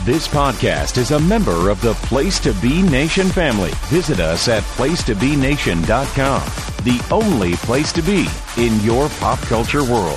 This podcast is a member of the Place to Be Nation family. Visit us at placetobenation.com, the only place to be in your pop culture world.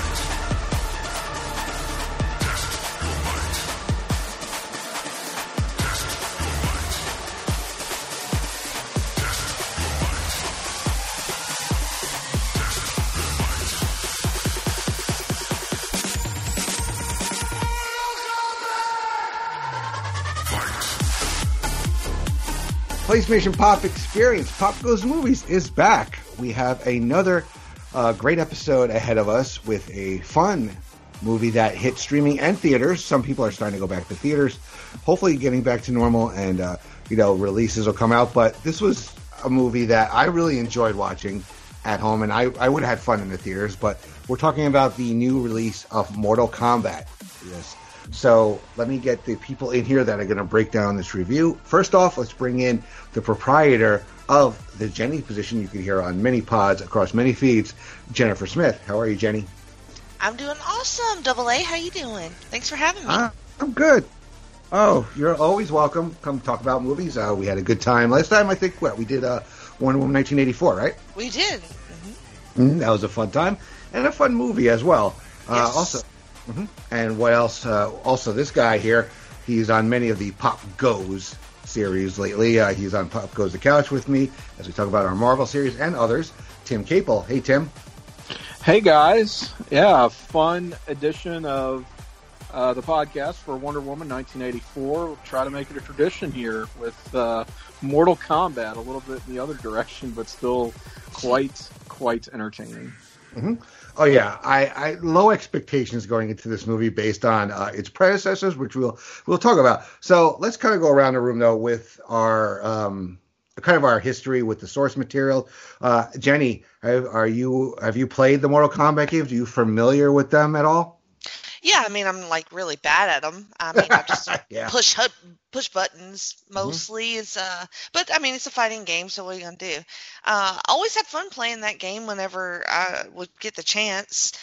PlayStation Pop Experience, Pop Goes Movies, is back. We have another great episode ahead of us with a fun movie that hit streaming and theaters. Some people are starting to go back to theaters, hopefully getting back to normal, and releases will come out. But this was a movie that I really enjoyed watching at home, and I would have had fun in the theaters. But we're talking about the new release of Mortal Kombat. Yes. So let me get the people in here that are going to break down this review. First off, let's bring in the proprietor of the Jenny position you can hear on many pods across many feeds, Jennifer Smith. How are you, Jenny? I'm doing awesome. Double A, how you doing? Thanks for having me. I'm good. Oh, you're always welcome. Come talk about movies. We had a good time. Last time, I think, we did Wonder Woman 1984, right? We did. That was a fun time. And a fun movie as well. Yes. Also. And what else? Also, this guy here, he's on many of the Pop Goes series lately. He's on Pop Goes the Couch with me as we talk about our Marvel series and others. Tim Capel. Hey, Tim. Hey, guys. Yeah, fun edition of the podcast for Wonder Woman 1984. We'll try to make it a tradition here with Mortal Kombat, a little bit in the other direction, but still quite entertaining. Mm-hmm. Oh yeah, I low expectations going into this movie based on its predecessors, which we'll talk about. So let's kind of go around the room though with our kind of our history with the source material. Jenny, have you played the Mortal Kombat games? Are you familiar with them at all? Yeah, I mean, I'm like really bad at them. I mean, I just yeah. push buttons mostly. But I mean, it's a fighting game, so what are you gonna do? I always had fun playing that game whenever I would get the chance.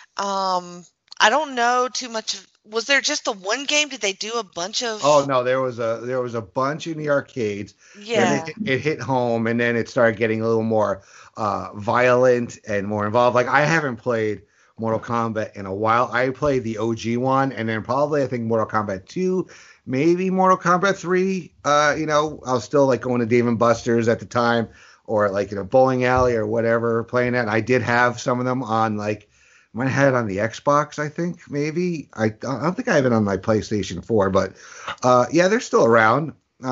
I don't know too much. Was there just the one game? Did they do a bunch of? Oh no, there was a bunch in the arcades. Yeah, and it hit home, and then it started getting a little more violent and more involved. Like I haven't played Mortal Kombat in a while. I played the OG one, and then probably I think Mortal Kombat 2, maybe Mortal Kombat 3. I was still like going to Dave and Buster's at the time, or like in a bowling alley or whatever, playing that. And I did have some of them on I might have had it on the Xbox, I think, maybe. I don't think I have it on my PlayStation 4, but yeah, they're still around.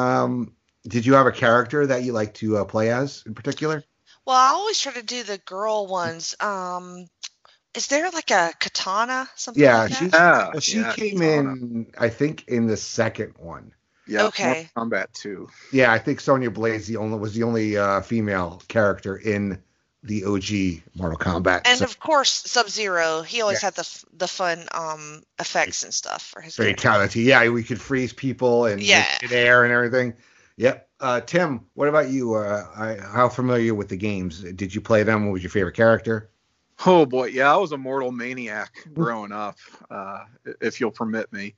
Did you have a character that you like to play as in particular? Well, I always try to do the girl ones. Is there like a katana? Something like that? She came in, I think, in the second one. Yeah. Okay. Mortal Kombat 2. Yeah, I think Sonya Blade was the only female character in the OG Mortal Kombat. And of course, Sub-Zero. He always had the fun effects and stuff for his fatality. Yeah, we could freeze people and make air and everything. Yep. Tim, what about you? How familiar with the games? Did you play them? What was your favorite character? Oh boy, yeah, I was a Mortal maniac growing up, if you'll permit me.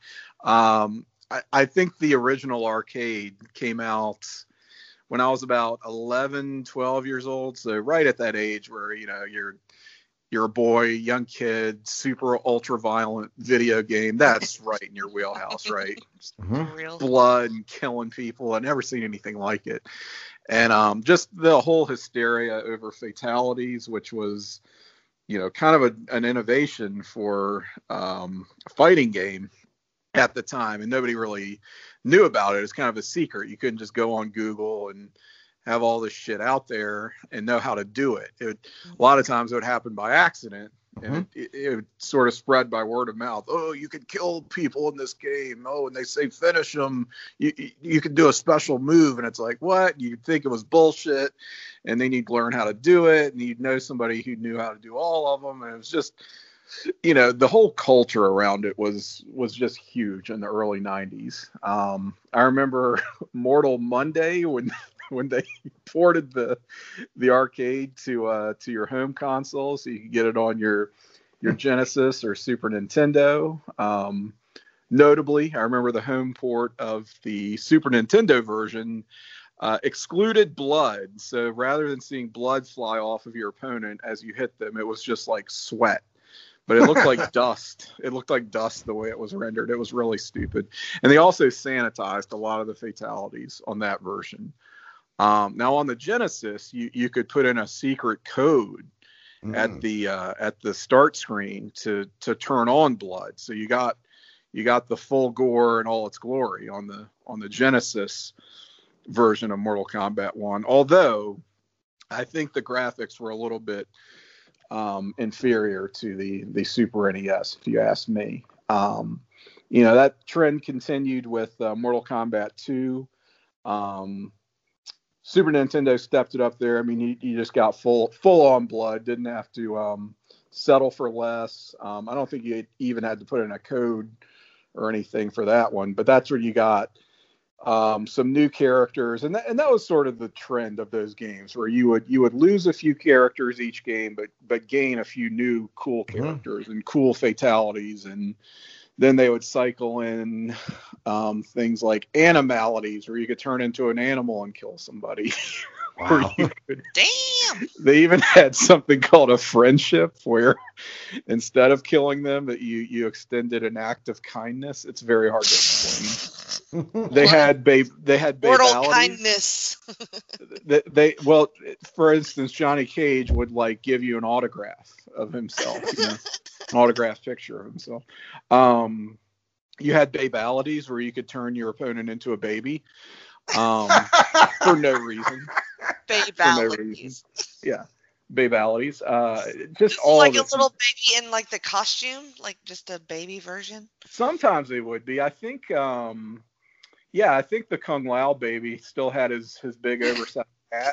I think the original arcade came out when I was about 11, 12 years old. So right at that age where, you're a boy, young kid, super ultra violent video game. That's right in your wheelhouse, right? Blood and killing people. I've never seen anything like it. And just the whole hysteria over fatalities, which was kind of an innovation for a fighting game at the time, and nobody really knew about it. It's kind of a secret. You couldn't just go on Google and have all this shit out there and know how to do it. A lot of times it would happen by accident, and it would sort of spread by word of mouth. Oh, you can kill people in this game. Oh, and they say finish them. You can do a special move, and it's like, what? You'd think it was bullshit, and then you'd learn how to do it, and you'd know somebody who knew how to do all of them, and it was just, the whole culture around it was just huge in the early 90s. I remember Mortal Monday when they ported the arcade to your home console, so you could get it on your Genesis or Super Nintendo. Notably, I remember the home port of the Super Nintendo version excluded blood. So rather than seeing blood fly off of your opponent as you hit them, it was just like sweat. But it looked like dust. It looked like dust the way it was rendered. It was really stupid. And they also sanitized a lot of the fatalities on that version. Now on the Genesis, you could put in a secret code at the start screen to turn on blood. So you got the full gore in all its glory on the Genesis version of Mortal Kombat 1. Although I think the graphics were a little bit inferior to the Super NES, if you ask me. That trend continued with Mortal Kombat 2. Super Nintendo stepped it up there. I mean, you just got full on blood. Didn't have to settle for less. I don't think you even had to put in a code or anything for that one. But that's where you got some new characters, and that was sort of the trend of those games, where you would lose a few characters each game, but gain a few new cool characters and cool fatalities, and then they would cycle in things like animalities, where you could turn into an animal and kill somebody. Wow. Damn! They even had something called a friendship, where instead of killing them, that you extended an act of kindness. It's very hard to explain. They had Mortal kindness. For instance, Johnny Cage would like give you an autograph of himself, an autographed picture of himself. You had babalities, where you could turn your opponent into a baby for no reason. Babalities. Yeah, babalities. Just all like a little baby in like the costume, like just a baby version. Sometimes they would be. I think. I think the Kung Lao baby still had his big oversized hat,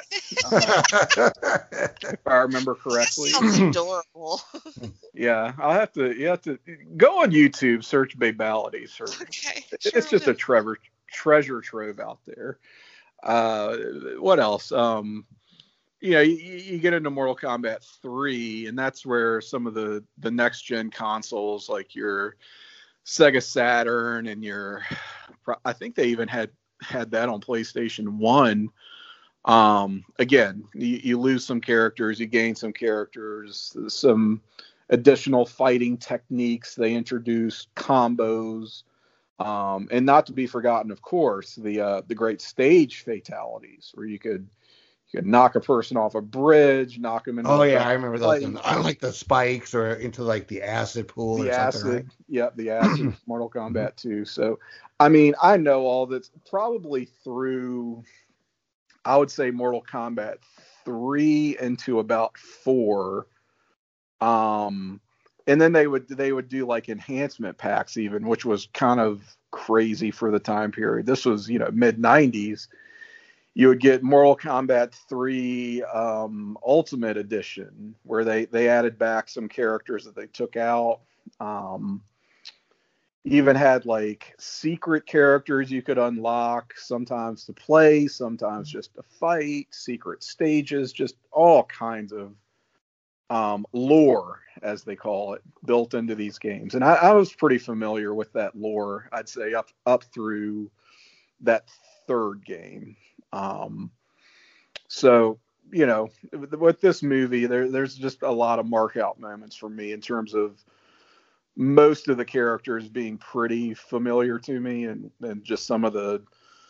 if I remember correctly. That sounds adorable. Yeah, you have to go on YouTube, search babalities. Okay, it's just a treasure trove out there. What else? You get into Mortal Kombat 3, and that's where some of the next gen consoles, like your Sega Saturn and I think they even had that on PlayStation 1. Again, you lose some characters, you gain some characters, some additional fighting techniques. They introduced combos, and not to be forgotten, of course, the great stage fatalities, where you could knock a person off a bridge, knock them into. Oh yeah, I remember those. I like the spikes or into like the acid pool. The or acid, something, right? Yep, the acid. Mortal Kombat 2. So, I mean, I know all that's probably through, I would say, Mortal Kombat 3 into about 4. And then they would do like enhancement packs even, which was kind of crazy for the time period. This was mid 90s. You would get Mortal Kombat 3 Ultimate Edition, where they added back some characters that they took out. Even had like secret characters you could unlock, sometimes to play, sometimes just to fight, secret stages, just all kinds of lore, as they call it, built into these games. And I was pretty familiar with that lore, I'd say up through that third game. So, with this movie, there's just a lot of mark out moments for me in terms of most of the characters being pretty familiar to me, and just some of the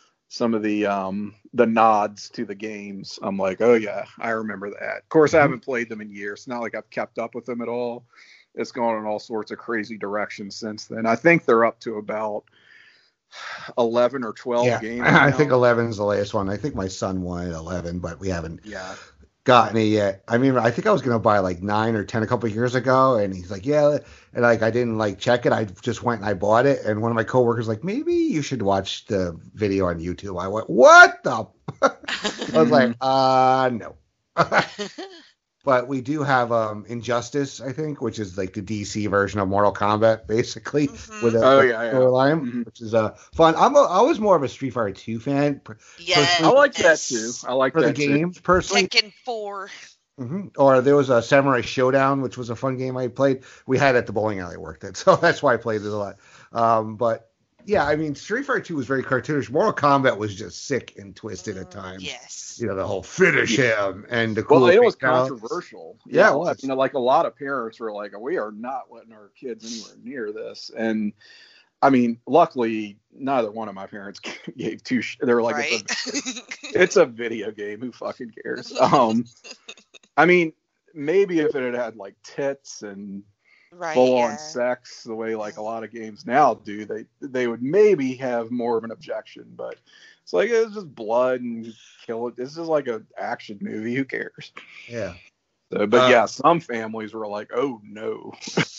nods to the games. I'm like, oh yeah, I remember that. Of course, I haven't played them in years. It's not like I've kept up with them at all. It's gone in all sorts of crazy directions since then. I think they're up to about 11 or 12 games now. I think 11 is the latest one. I think my son wanted 11, but we haven't gotten it yet. I mean, I think I was going to buy like 9 or 10 a couple of years ago, and he's like, yeah. And like, I didn't like check it. I just went and I bought it. And one of my coworkers like, maybe you should watch the video on YouTube. I went, what the? I was like, no. But we do have Injustice, I think, which is like the DC version of Mortal Kombat, basically, with a storyline, which is fun. I was more of a Street Fighter 2 fan. Yeah, I like that too. I like for that the games personally. Tekken 4. Or there was a Samurai Showdown, which was a fun game I played. We had it at the bowling alley I worked at, so that's why I played it a lot. But yeah, I mean, Street Fighter 2 was very cartoonish. Mortal Kombat was just sick and twisted at times. Yes. You know, the whole finish him and the Well, it was fatalities. controversial. Yeah, it was. You know, like a lot of parents were like, we are not letting our kids anywhere near this. And I mean, luckily, neither one of my parents gave two. They were like, Right. it's a video game. Who fucking cares? I mean, maybe if it had had like tits and Right. full Yeah. on sex, the way like a lot of games now do, they would maybe have more of an objection. But it's like it's just blood and kill it. This is like an action movie. Who cares? Yeah. So, but yeah, some families were like, "Oh no."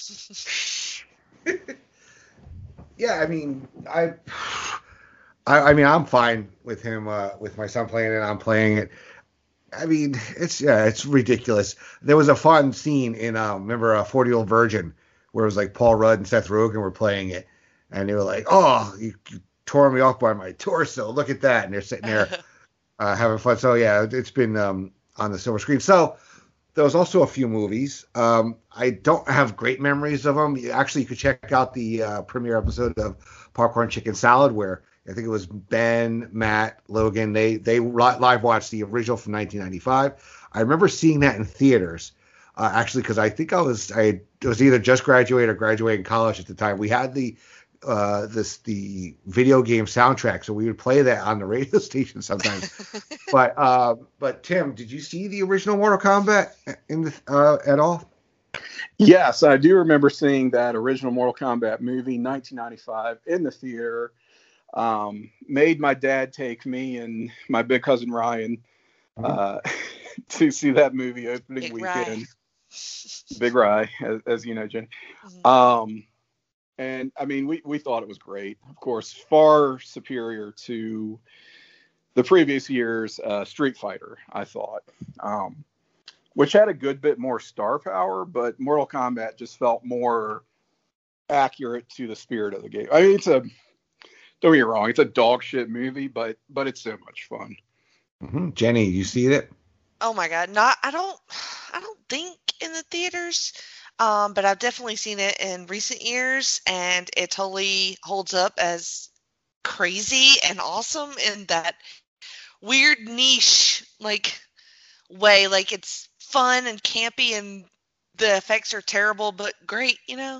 Yeah, I mean, I mean, I'm fine with him, with my son playing it. I'm playing it. I mean, it's ridiculous. There was a fun scene in, remember, 40-Year-Old Virgin, where it was like Paul Rudd and Seth Rogen were playing it, and they were like, "Oh, you tore me off by my torso. Look at that!" And they're sitting there having fun. So yeah, it's been on the silver screen. So there was also a few movies. I don't have great memories of them. Actually, you could check out the premiere episode of Popcorn Chicken Salad, where I think it was Ben, Matt, Logan. They live watched the original from 1995. I remember seeing that in theaters, actually, because I think I was either just graduated or graduating college at the time. We had the video game soundtrack, so we would play that on the radio station sometimes. But Tim, did you see the original Mortal Kombat at all? Yes, I do remember seeing that original Mortal Kombat movie, 1995, in the theater. Made my dad take me and my big cousin Ryan to see that movie opening Big weekend. Rye. Big Rye, as you know, Jen. Mhm. And I mean, we thought it was great. Of course, far superior to the previous year's Street Fighter, I thought, which had a good bit more star power, but Mortal Kombat just felt more accurate to the spirit of the game. I mean, don't get me wrong, it's a dog shit movie, but it's so much fun. Jenny, you see it? Oh my God. I don't think in the theaters. But I've definitely seen it in recent years, and it totally holds up as crazy and awesome in that weird niche way. Like it's fun and campy, and the effects are terrible but great.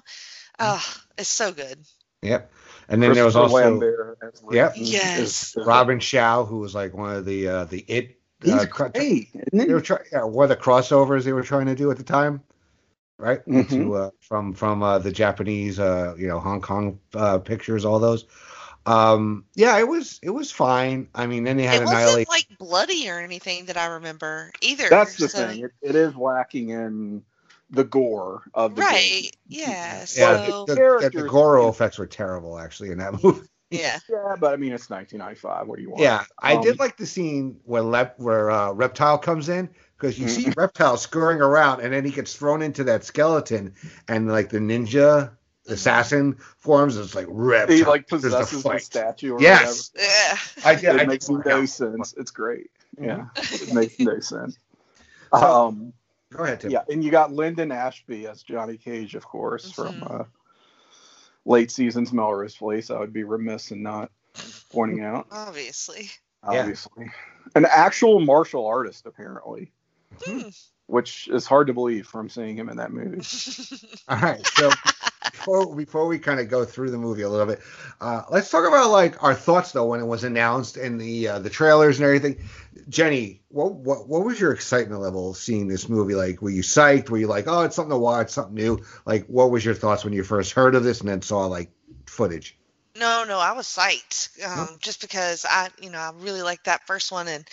It's so good. Yep. And then there was also Lambert as Yep. Yes. Robin Shaw, who was like one of the It. He's great, isn't he? They were one of the crossovers they were trying to do at the time. Right, from the Japanese, Hong Kong pictures, all those. Yeah, it was fine. I mean, then they had It wasn't Annihilate. like bloody or anything that I remember either. That's the so- thing. It is lacking in the gore of the game. Right. Yeah. Yeah, So the characters- Goro effects were terrible, actually, in that movie. yeah. Yeah, but I mean, it's 1995. What do you want? Yeah, I did like the scene where Reptile comes in, because you see Reptile scurrying around, and then he gets thrown into that skeleton, and like the ninja assassin forms. It's like Reptile. He like There's the possesses the fight. statue or Yes, Yeah. It makes no sense. It's great. Yeah, it makes no sense. Go ahead, Tim. Yeah, and you got Lyndon Ashby as Johnny Cage, of course, from late season's Melrose Place. I would be remiss in not pointing out. Obviously. Obviously, an actual martial artist, apparently. Which is hard to believe from seeing him in that movie. All right, so before we kind of go through the movie a little bit, let's talk about like our thoughts though when it was announced and the trailers and everything. Jenny, what was your excitement level seeing this movie? Like, were you psyched? Were you like, oh, it's something to watch, something new? Like, what was your thoughts when you first heard of this and then saw like footage? No, I was psyched. Just because I really liked that first one, and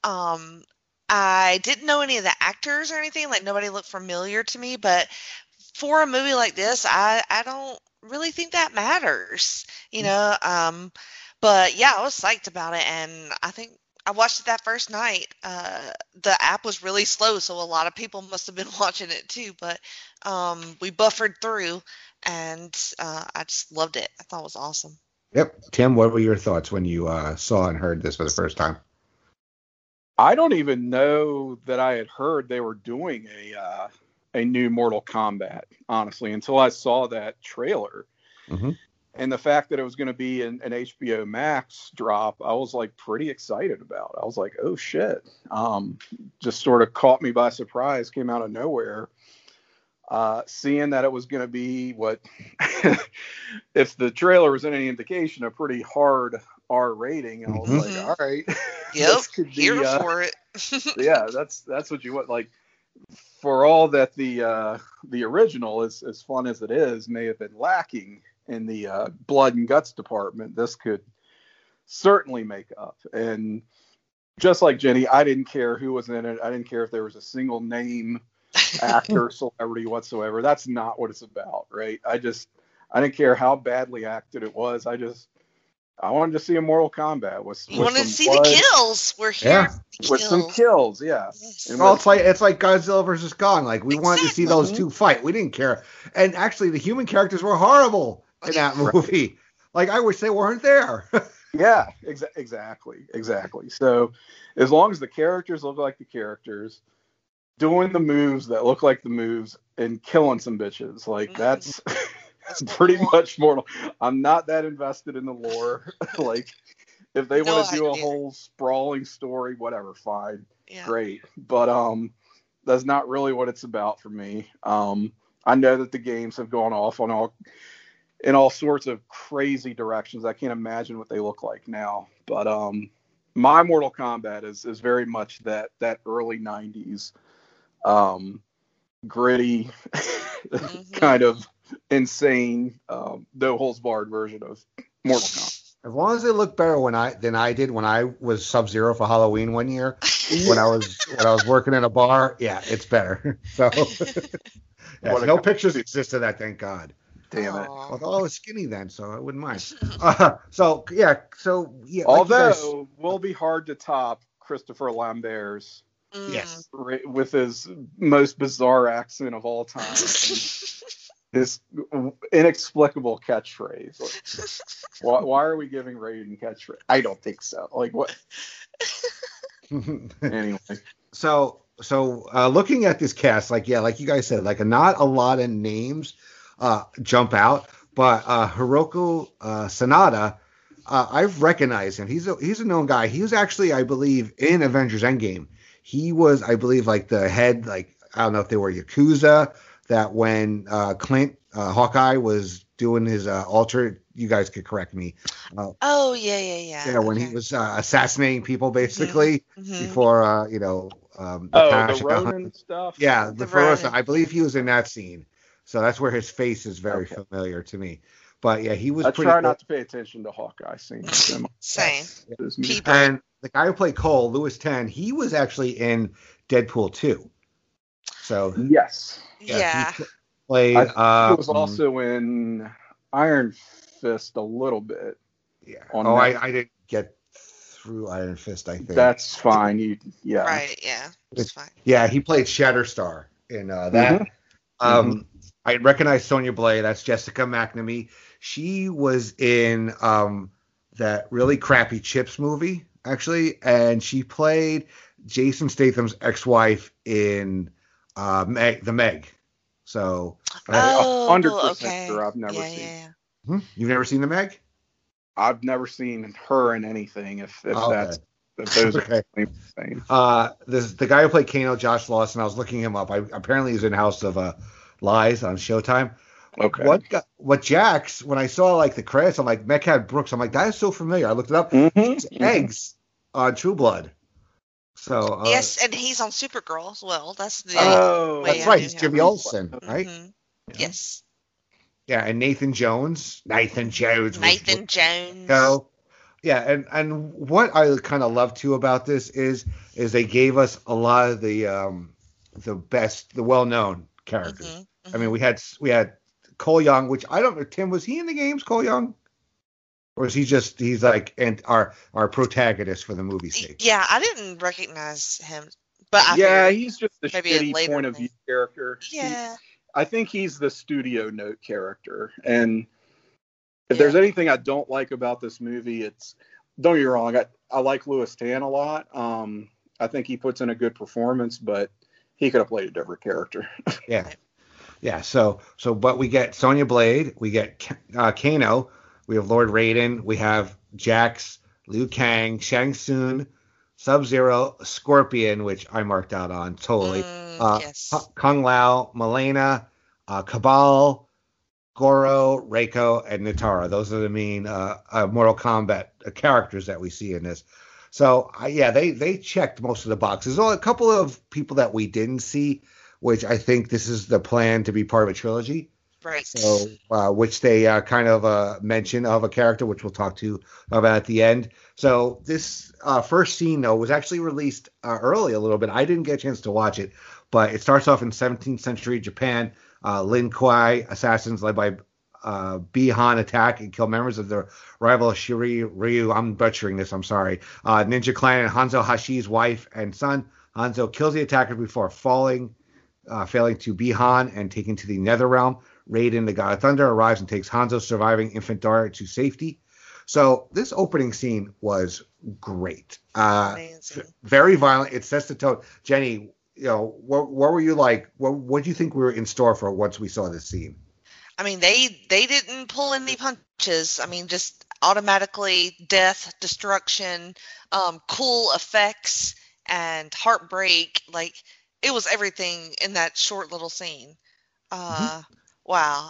I didn't know any of the actors or anything. Like nobody looked familiar to me, but for a movie like this, I don't really think that matters, But yeah, I was psyched about it, and I think I watched it that first night. The app was really slow, so a lot of people must have been watching it too. But we buffered through, and I just loved it. I thought it was awesome. Yep. Tim, what were your thoughts when you saw and heard this for the first time? I don't even know that I had heard they were doing a new Mortal Kombat, honestly, until I saw that trailer. Mm-hmm. And the fact that it was going to be an HBO Max drop, I was like pretty excited about. I was like, oh shit. Just sort of caught me by surprise, came out of nowhere. Seeing that it was going to be what, if the trailer was any indication, a pretty hard R rating. I was like, all right. Yep, here for it. Yeah, that's what you want. Like, for all that the original, as fun as it is, may have been lacking in the blood and guts department, this could certainly make up. And just like Jenny, I didn't care who was in it. I didn't care if there was a single name, actor, celebrity whatsoever. That's not what it's about, right? I didn't care how badly acted it was. I wanted to see a Mortal Kombat with you wanted to see blood. The kills. We're here with some kills, yeah. Yes. And Well, it's like Godzilla versus Kong. Like, we wanted to see Exactly. those two fight. We didn't care. And actually, the human characters were horrible in that movie. Like, I wish they weren't there. Yeah, exactly. So as long as the characters look like the characters, doing the moves that look like the moves, and killing some bitches, like that's pretty much Mortal. I'm not that invested in the lore. Like, if they want to do a whole sprawling story, whatever, fine, great. But that's not really what it's about for me. I know that the games have gone off in all sorts of crazy directions. I can't imagine what they look like now. But my Mortal Kombat is very much that early 90s gritty, kind of insane, no holds barred version of Mortal Kombat. As long as they look better than I did when I was Sub-Zero for Halloween one year, when I was working in a bar, yeah, it's better. So no pictures exist of that, thank God. Damn it. Although I was skinny then, so I wouldn't mind. Although will be hard to top Christopher Lambert's. Yes. With his most bizarre accent of all time. His inexplicable catchphrase. Like, why are we giving Raiden catchphrase? I don't think so. Like, what? Anyway. So looking at this cast, like you guys said, like not a lot of names jump out, but Hiroki Sanada, I've recognized him. He's a known guy. He was actually, I believe, in Avengers Endgame. He was, I believe, like the head, like, I don't know if they were Yakuza, that when Clint Hawkeye was doing his alter, you guys could correct me. Yeah, when he was assassinating people, basically, before, the Ronin stuff? Yeah, the Ronin. I believe he was in that scene. So that's where his face is very familiar to me. But yeah, he was pretty. I try not to pay attention to Hawkeye scenes. Same. And the guy who played Cole, Louis Tan, he was actually in Deadpool 2. So yes, yeah. He played. He was also in Iron Fist a little bit. Yeah. I didn't get through Iron Fist. I think that's fine. Right. Yeah. It's fine. Yeah, he played Shatterstar in that. I recognize Sonya Blade. That's Jessica McNamee. She was in that really crappy Chips movie, actually, and she played Jason Statham's ex-wife in The Meg. So, 100% sure I've never seen. Yeah. You've never seen The Meg? I've never seen her in anything. If those are the same. The guy who played Kano, Josh Lawson, I was looking him up. Apparently he's in House of Lies on Showtime. Okay. What Jax, when I saw like the credits, I'm like, Mechad Brooks. I'm like, that is so familiar. I looked it up. He's Eggs on True Blood. So yes, and he's on Supergirl as well. That's the that's right. He's Jimmy Olsen, right? Yes. Yeah, and Nathan Jones. Jones. Yeah, and what I kind of love too about this is they gave us a lot of the well-known characters. I mean, we had Cole Young, which I don't know. Tim, was he in the games, Cole Young? Or is he's like our protagonist for the movie sake? Yeah, I didn't recognize him. But he's just a shitty point of view character. Yeah. I think he's the studio note character. And if there's anything I don't like about this movie, don't get me wrong, I like Louis Tan a lot. I think he puts in a good performance, but he could have played a different character. Yeah. Yeah. So, but we get Sonya Blade, we get Kano, we have Lord Raiden, we have Jax, Liu Kang, Shang Tsung, Sub-Zero, Scorpion, which I marked out on totally. Yes. Kung Lao, Milena, Cabal, Goro, Reiko, and Nitara. Those are the main Mortal Kombat characters that we see in this. So, they checked most of the boxes. Only a couple of people that we didn't see, which I think this is the plan to be part of a trilogy. Right. So, which they kind of mention of a character, which we'll talk to about at the end. So this first scene, though, was actually released early a little bit. I didn't get a chance to watch it, but it starts off in 17th century Japan. Lin Kuei assassins led by Bi-Han attack and kill members of the rival Shiryu. I'm butchering this, I'm sorry. Ninja Clan and Hanzo Hashi's wife and son. Hanzo kills the attacker before failing to Bi-Han and taken to the Nether Realm. Raiden, the God of Thunder, arrives and takes Hanzo's surviving infant daughter to safety. So this opening scene was great. Amazing. Very violent. It sets the tone. Jenny, what were you like? What do you think we were in store for once we saw this scene? I mean, they didn't pull any punches. I mean, just automatically death, destruction, cool effects, and heartbreak. Like, it was everything in that short little scene. Wow.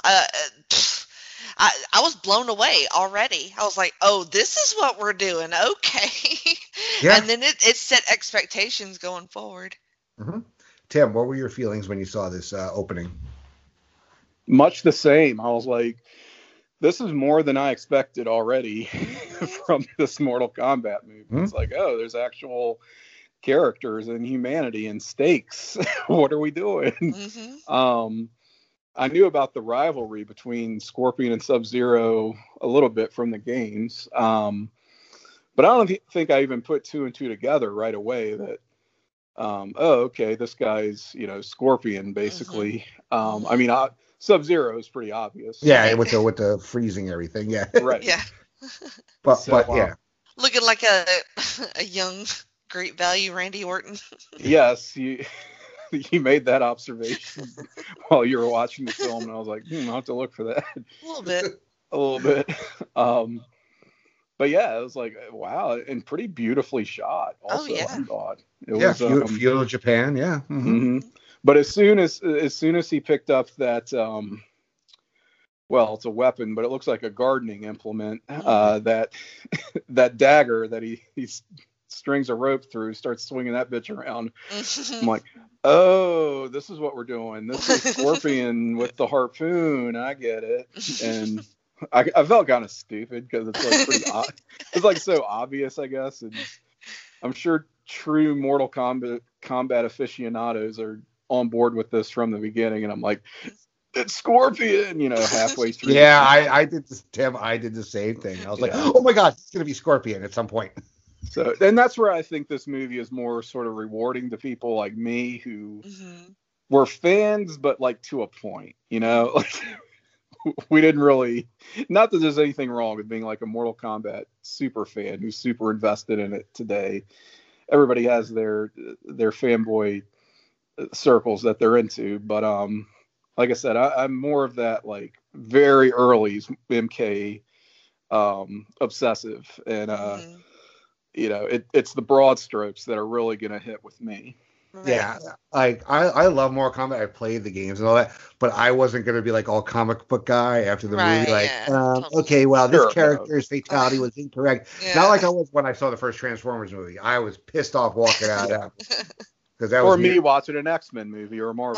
I was blown away already. I was like, oh, this is what we're doing. Okay. Yeah. And then it set expectations going forward. Mm-hmm. Tim, what were your feelings when you saw this opening? Much the same. I was like, this is more than I expected already from this Mortal Kombat movie. It's like, oh, there's actual characters and humanity and stakes. What are we doing? I knew about the rivalry between Scorpion and Sub-Zero a little bit from the games, but I don't think I even put two and two together right away that, okay, this guy's, Scorpion, basically. I mean, Sub-Zero is pretty obvious. Yeah, with the freezing everything, yeah. Right. Yeah. But yeah. Looking like a young, great value Randy Orton. Yes, you made that observation while you were watching the film, and I was like, I'll have to look for that. A little bit. But yeah, it was like, wow, and pretty beautifully shot also, I thought. It was feudal Japan, yeah. But as soon as he picked up that, well, it's a weapon, but it looks like a gardening implement, that dagger that he strings a rope through, starts swinging that bitch around. I'm like, oh, this is what we're doing. This is Scorpion with the harpoon. I get it. And I felt kind of stupid because it's like pretty it's like so obvious, I guess. And I'm sure true Mortal Kombat aficionados are on board with this from the beginning. And I'm like, it's Scorpion, halfway through. Yeah, I did this, Tim. I did the same thing. I was like, oh my God, it's going to be Scorpion at some point. So, and that's where I think this movie is more sort of rewarding to people like me who were fans, but like to a point, like we didn't really, not that there's anything wrong with being like a Mortal Kombat super fan who's super invested in it today. Everybody has their fanboy circles that they're into, but like I said, I'm more of that like very early MK obsessive, and it's the broad strokes that are really gonna hit with me. Yeah, like I love Mortal Kombat. I played the games and all that, but I wasn't gonna be like all comic book guy after the movie. Like, okay, well, this character's fatality was incorrect. Not like I was when I saw the first Transformers movie. I was pissed off walking out of that. Because that was me watching an X-Men movie or a Marvel,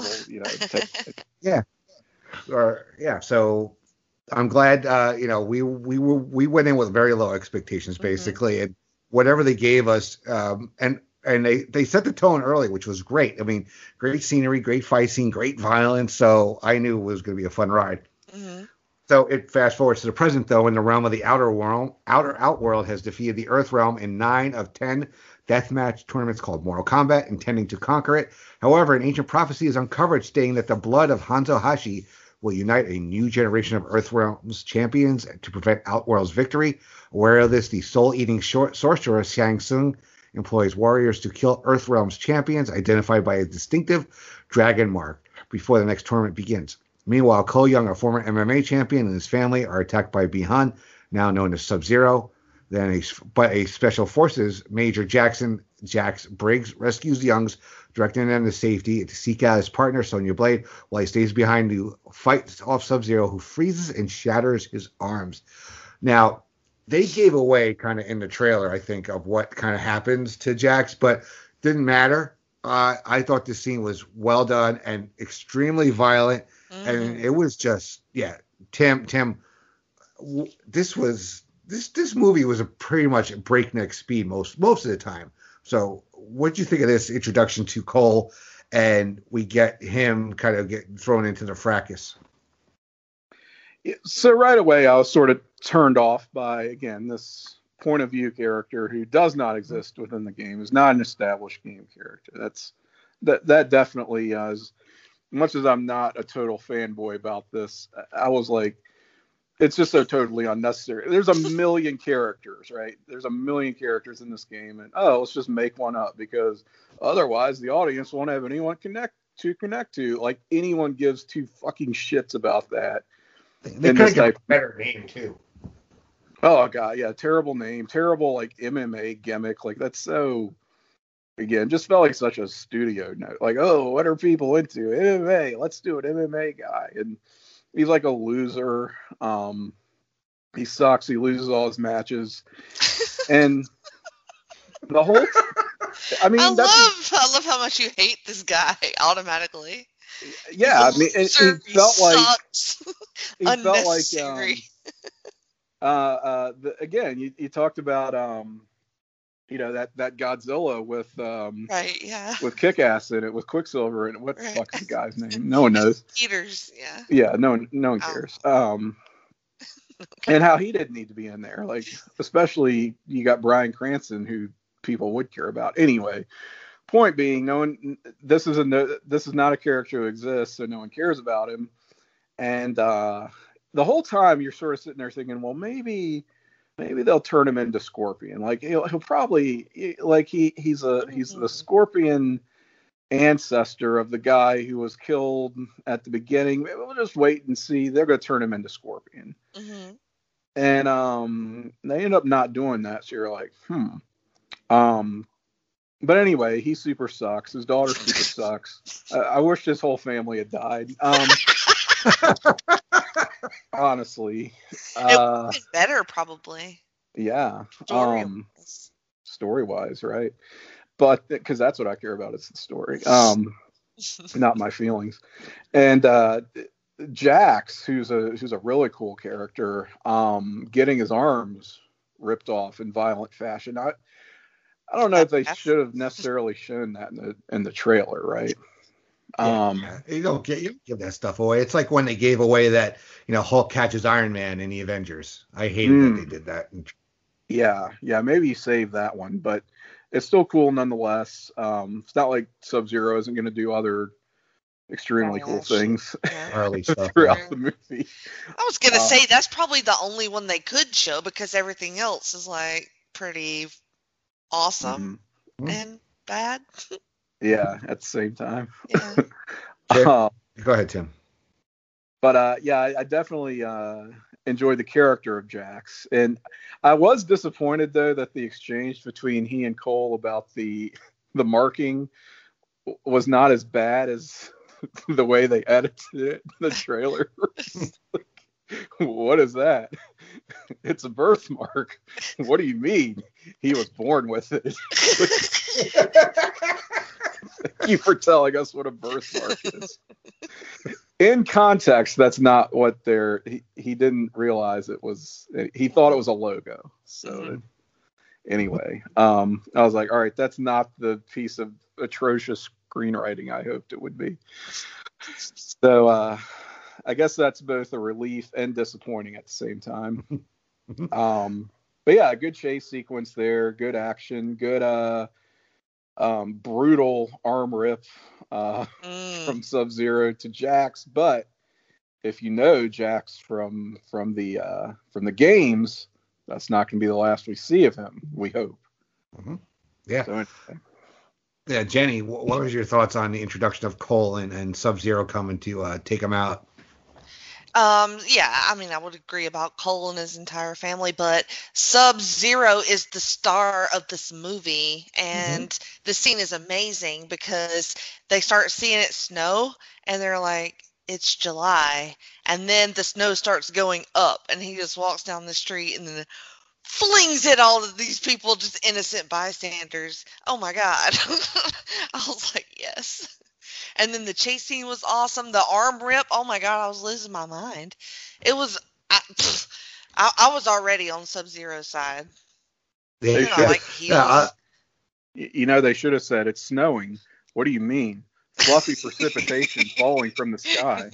So I'm glad, we went in with very low expectations basically, and whatever they gave us, and they set the tone early, which was great. I mean, great scenery, great fight scene, great violence. So I knew it was going to be a fun ride. So it fast forwards to the present, though, in the realm of the Outworld has defeated the Earth realm in 9 of 10 deathmatch tournaments called Mortal Kombat, intending to conquer it. However, an ancient prophecy is uncovered stating that the blood of Hanzo Hashi will unite a new generation of Earthrealm's champions to prevent Outworld's victory. Aware of this, the soul-eating sorcerer Shang Tsung employs warriors to kill Earthrealm's champions, identified by a distinctive dragon mark, before the next tournament begins. Meanwhile, Cole Young, a former MMA champion, and his family are attacked by Bi-Han, now known as Sub-Zero. But a Special Forces Major Jax Briggs rescues the Youngs, directing them to safety to seek out his partner, Sonya Blade, while he stays behind to fight off Sub-Zero, who freezes and shatters his arms. Now, they gave away kind of in the trailer, I think, of what kind of happens to Jax, but didn't matter. I thought this scene was well done and extremely violent, and it was just, Tim, this movie was a pretty much breakneck speed most of the time. So what do you think of this introduction to Cole, and we get him kind of get thrown into the fracas? So right away, I was sort of turned off by, again, this point of view character who does not exist within the game, is not an established game character. That definitely, as much as I'm not a total fanboy about this, I was like, it's just so totally unnecessary. There's a million characters, right? There's a million characters in this game, and let's just make one up, because otherwise the audience won't have anyone connect to. Like, anyone gives two fucking shits about that. They could have got a better name too. Oh god, yeah, terrible name, terrible like MMA gimmick. Like, that's so, again, just felt like such a studio note. Like, oh, what are people into? MMA. Let's do an MMA guy. And he's like a loser. He sucks. He loses all his matches. And the whole I love how much you hate this guy automatically. Yeah, I mean, he felt like again, you talked about that Godzilla with right, yeah, with Kick-Ass in it, with Quicksilver, and what the fuck's the guy's name? No one knows. Peters, yeah. Yeah, no one cares. Okay. And how he didn't need to be in there, like, especially you got Bryan Cranston, who people would care about anyway. Point being, this is not a character who exists, so no one cares about him. And the whole time you're sort of sitting there thinking, well, maybe they'll turn him into Scorpion. Like, he'll probably, like, he's the Scorpion ancestor of the guy who was killed at the beginning. Maybe we'll just wait and see. They're going to turn him into Scorpion. Mm-hmm. And they end up not doing that. So you're like, But anyway, he super sucks. His daughter super sucks. I wish his whole family had died. Honestly, it would have been better, probably. Yeah, story-wise, right? But because that's what I care about, is the story, not my feelings. And Jax, who's a really cool character, getting his arms ripped off in violent fashion. I don't know if they should have necessarily shown that in the trailer, right? You don't give that stuff away. It's like when they gave away that, Hulk catches Iron Man in the Avengers. I hated that they did that. Yeah, maybe you save that one, but it's still cool nonetheless. It's not like Sub-Zero isn't going to do other extremely cool things throughout the movie. I was going to say that's probably the only one they could show, because everything else is like pretty awesome and bad. Yeah, at the same time. Yeah. Go ahead, Tim. But I definitely enjoyed the character of Jax, and I was disappointed though that the exchange between he and Cole about the marking was not as bad as the way they edited it in the trailer. What is that? It's a birthmark. What do you mean? He was born with it. Thank you for telling us what a birthmark is. In context, that's not what he didn't realize it was. He thought it was a logo. So anyway, I was like, all right, that's not the piece of atrocious screenwriting I hoped it would be. So I guess that's both a relief and disappointing at the same time. But yeah, good chase sequence there, good action, good brutal arm rip from Sub-Zero to Jax. But if you know Jax from the games, that's not going to be the last we see of him, we hope. Yeah. So, Yeah, Jenny, what was your thoughts on the introduction of Cole and Sub-Zero coming to take him out? Yeah, I mean, I would agree about Cole and his entire family, but Sub-Zero is the star of this movie, Mm-hmm. and the scene is amazing because they start seeing it snow, and they're like, it's July, and then the snow starts going up, and he just walks down the street and then flings at all of these people, just innocent bystanders. Oh my God. I was like, yes. And then the chase scene was awesome. The arm rip, oh my God, I was losing my mind. It was, I was already on Sub-Zero's side. they And I Yeah, should like yeah, heels. they should have said it's snowing. What do you mean? Fluffy precipitation falling from the sky.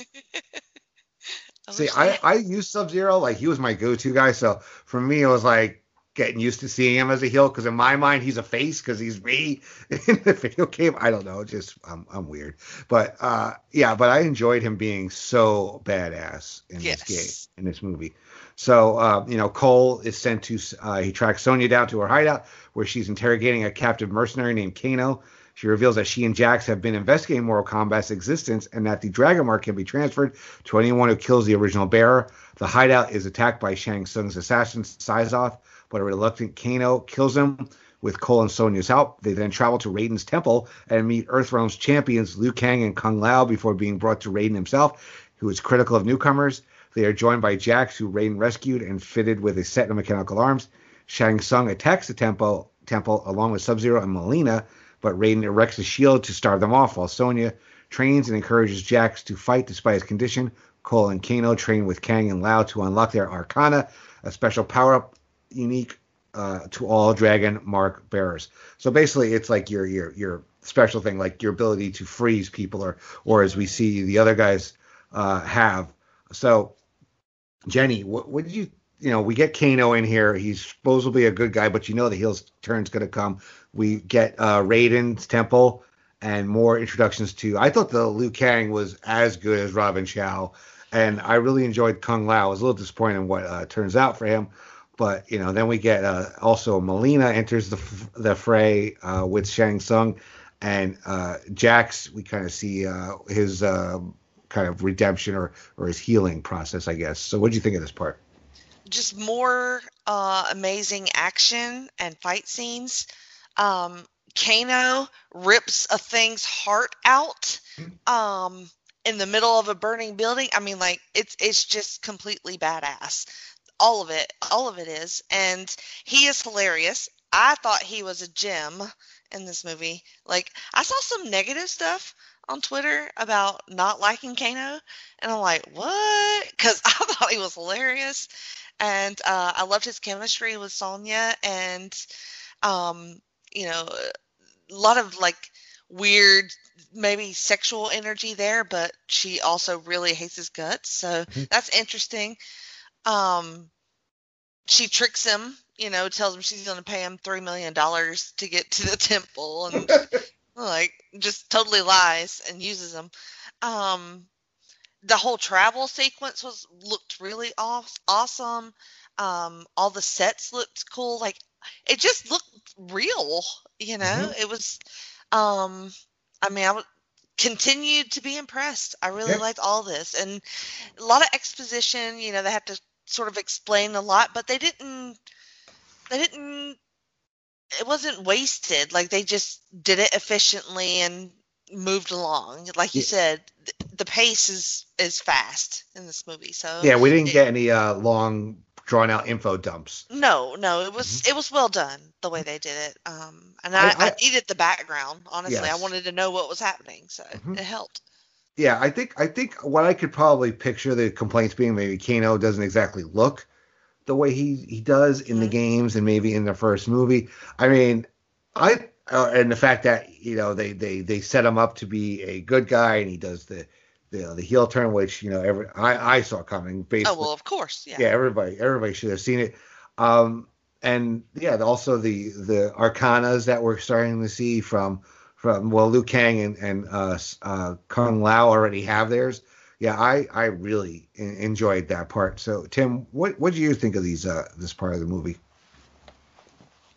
I See, wish they, I used Sub-Zero, like he was my go-to guy. So for me, it was like getting used to seeing him as a heel because in my mind he's a face because he's me in the video game. I don't know, just I'm weird, but yeah, but I enjoyed him being so badass in this game yes. in this movie. So Cole is sent to he tracks Sonya down to her hideout where she's interrogating a captive mercenary named Kano. She reveals that she and Jax have been investigating Mortal Kombat's existence and that the Dragon Mark can be transferred to anyone who kills the original bearer. The hideout is attacked by Shang Tsung's assassin, Syzoth, but a reluctant Kano kills him with Cole and Sonya's help. They then travel to Raiden's temple and meet Earthrealm's champions Liu Kang and Kung Lao before being brought to Raiden himself, who is critical of newcomers. They are joined by Jax, who Raiden rescued and fitted with a set of mechanical arms. Shang Tsung attacks the temple along with Sub-Zero and Mileena, but Raiden erects a shield to starve them off while Sonya trains and encourages Jax to fight despite his condition. Cole and Kano train with Kang and Lao to unlock their Arcana, a special power-up unique to all Dragon Mark bearers. So basically, it's like your special thing, like your ability to freeze people, or as we see the other guys have. So, Jenny, what did you? We get Kano in here. He's supposedly a good guy, but the heel's turn's going to come. We get Raiden's temple and more introductions to. I thought the Liu Kang was as good as Robin Chow, and I really enjoyed Kung Lao. I was a little disappointed in what turns out for him, but then we get also Mileena enters the fray with Shang Tsung, and Jax. We kind of see his kind of redemption or his healing process, I guess. So, what do you think of this part? Just more amazing action and fight scenes. Kano rips a thing's heart out in the middle of a burning building. I mean, like it's just completely badass. All of it is, and he is hilarious. I thought he was a gem in this movie. Like I saw some negative stuff on Twitter about not liking Kano, and I'm like, what? Because I thought he was hilarious. And I loved his chemistry with Sonya, and um, a lot of like weird, maybe sexual energy there, but she also really hates his guts, so that's interesting. Um, she tricks him, tells him she's going to pay him $3 million to get to the temple, and like just totally lies and uses him. Um, the whole travel sequence looked really awesome. All the sets looked cool. Like it just looked real, It was I mean, I continued to be impressed. I really liked all this, and a lot of exposition, they had to sort of explain a lot, but they didn't it wasn't wasted. Like they just did it efficiently and moved along. Like you said, the pace is fast in this movie. So Yeah, we didn't get any long drawn out info dumps. No, it was well done the way they did it. And I needed the background. Honestly, Yes. I wanted to know what was happening, so it helped. Yeah, I think what I could probably picture the complaints being maybe Kano doesn't exactly look the way he does in the games and maybe in the first movie. I mean, and the fact that they set him up to be a good guy and he does the heel turn, which I saw coming. Basically, Oh well, of course, yeah. Yeah, everybody should have seen it. And yeah, also the arcanas that we're starting to see from Liu Kang and Kung Lao already have theirs. Yeah, I really enjoyed that part. So Tim, what do you think of this part of the movie?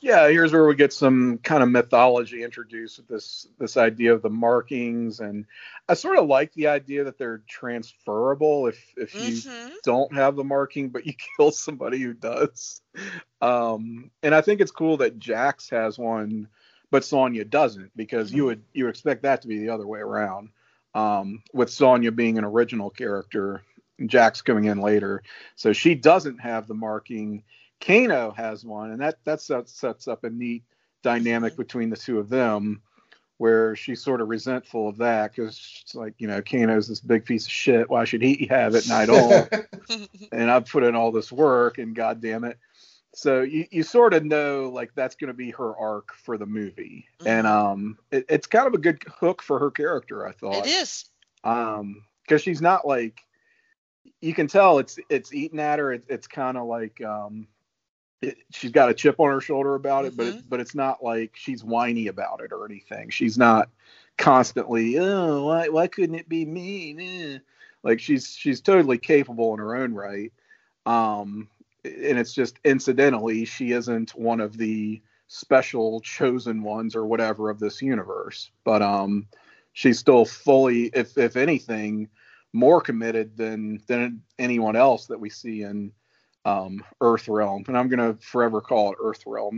Yeah, here's where we get some kind of mythology introduced with this idea of the markings, and I sort of like the idea that they're transferable if you don't have the marking, but you kill somebody who does. And I think it's cool that Jax has one, but Sonya doesn't, because you would expect that to be the other way around. With Sonya being an original character, Jax coming in later, so she doesn't have the marking. Kano has one, and that sets up a neat dynamic between the two of them, where she's sort of resentful of that, because it's like, Kano's this big piece of shit. Why should he have it and I don't? And I've put in all this work, and God damn it. So you sort of know, like, that's going to be her arc for the movie. And it's kind of a good hook for her character, I thought. It is. Because she's not like, you can tell it's eating at her. It's kind of like, she's got a chip on her shoulder about it, but it's not like she's whiny about it or anything. She's not constantly, oh, why couldn't it be me? Like, she's totally capable in her own right. And it's just incidentally, she isn't one of the special chosen ones or whatever of this universe. But she's still fully, if anything, more committed than anyone else that we see in Earthrealm, and I'm gonna forever call it Earthrealm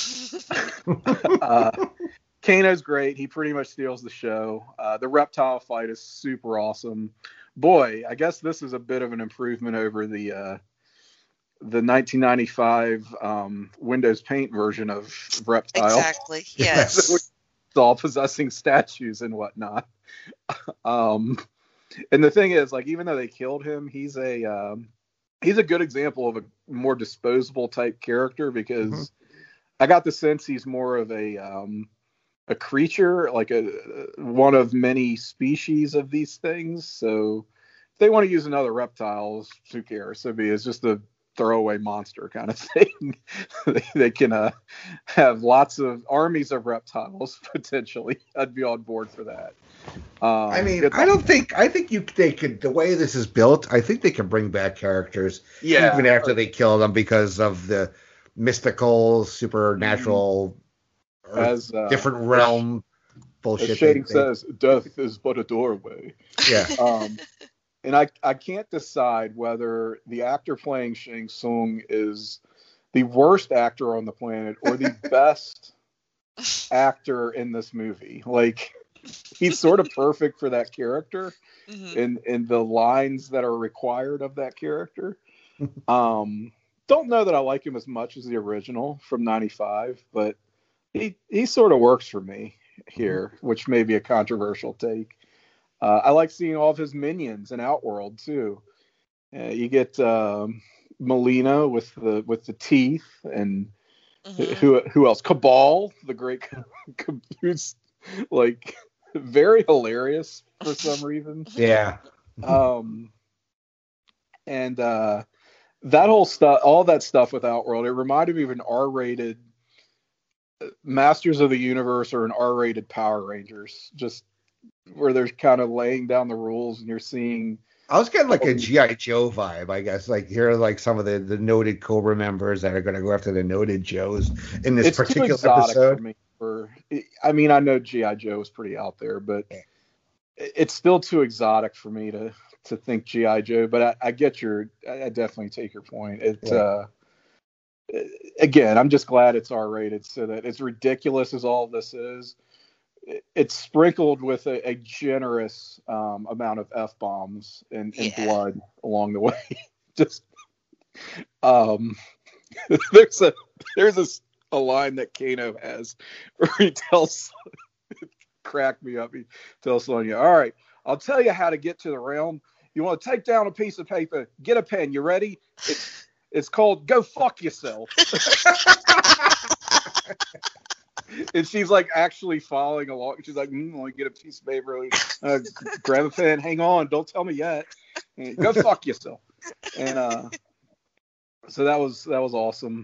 now. Kano's great. He pretty much steals the show. The reptile fight is super awesome. Boy, I guess this is a bit of an improvement over the 1995 Windows Paint version of Reptile. Exactly. Yes. It's all possessing statues and whatnot. And the thing is, like, even though they killed him, he's a good example of a more disposable type character, because I got the sense he's more of a creature, like one of many species of these things. So if they want to use another reptile, who cares? So it's just a throwaway monster kind of thing. They can have lots of armies of reptiles potentially. I'd be on board for that. I think they could, the way this is built, I think they can bring back characters even after they kill them, because of the mystical, supernatural, different realm bullshit. As Shading says, death is but a doorway. Yeah. And I can't decide whether the actor playing Shang Tsung is the worst actor on the planet or the best actor in this movie. Like, he's sort of perfect for that character and the lines that are required of that character. Don't know that I like him as much as the original from 95, but he sort of works for me here, which may be a controversial take. I like seeing all of his minions in Outworld too. You get Melina with the teeth, and who else? Cabal, the great, who's like very hilarious for some reason. Yeah. And that whole stuff, all that stuff with Outworld, it reminded me of an R-rated Masters of the Universe or an R-rated Power Rangers, just where they're kind of laying down the rules, and you're seeing. I was getting like a G.I. Joe vibe, I guess. Like, here are like some of the noted Cobra members that are going to go after the noted Joes in this particular episode. For me. I mean, I know G.I. Joe is pretty out there, but it's still too exotic for me to think G.I. Joe. But I get I definitely take your point. Again, I'm just glad it's R-rated, so that as ridiculous as all this is, it's sprinkled with a generous amount of F-bombs and blood along the way. Just there's a line that Kano has where he tells, crack me up. He tells Sonya, "All right, I'll tell you how to get to the realm. You want to take down a piece of paper, get a pen. You ready? It's called Go Fuck Yourself." And she's like actually following along. She's like, "Want to get a piece of paper? Grab a pen. Hang on, don't tell me yet. Go fuck yourself." And so that was awesome.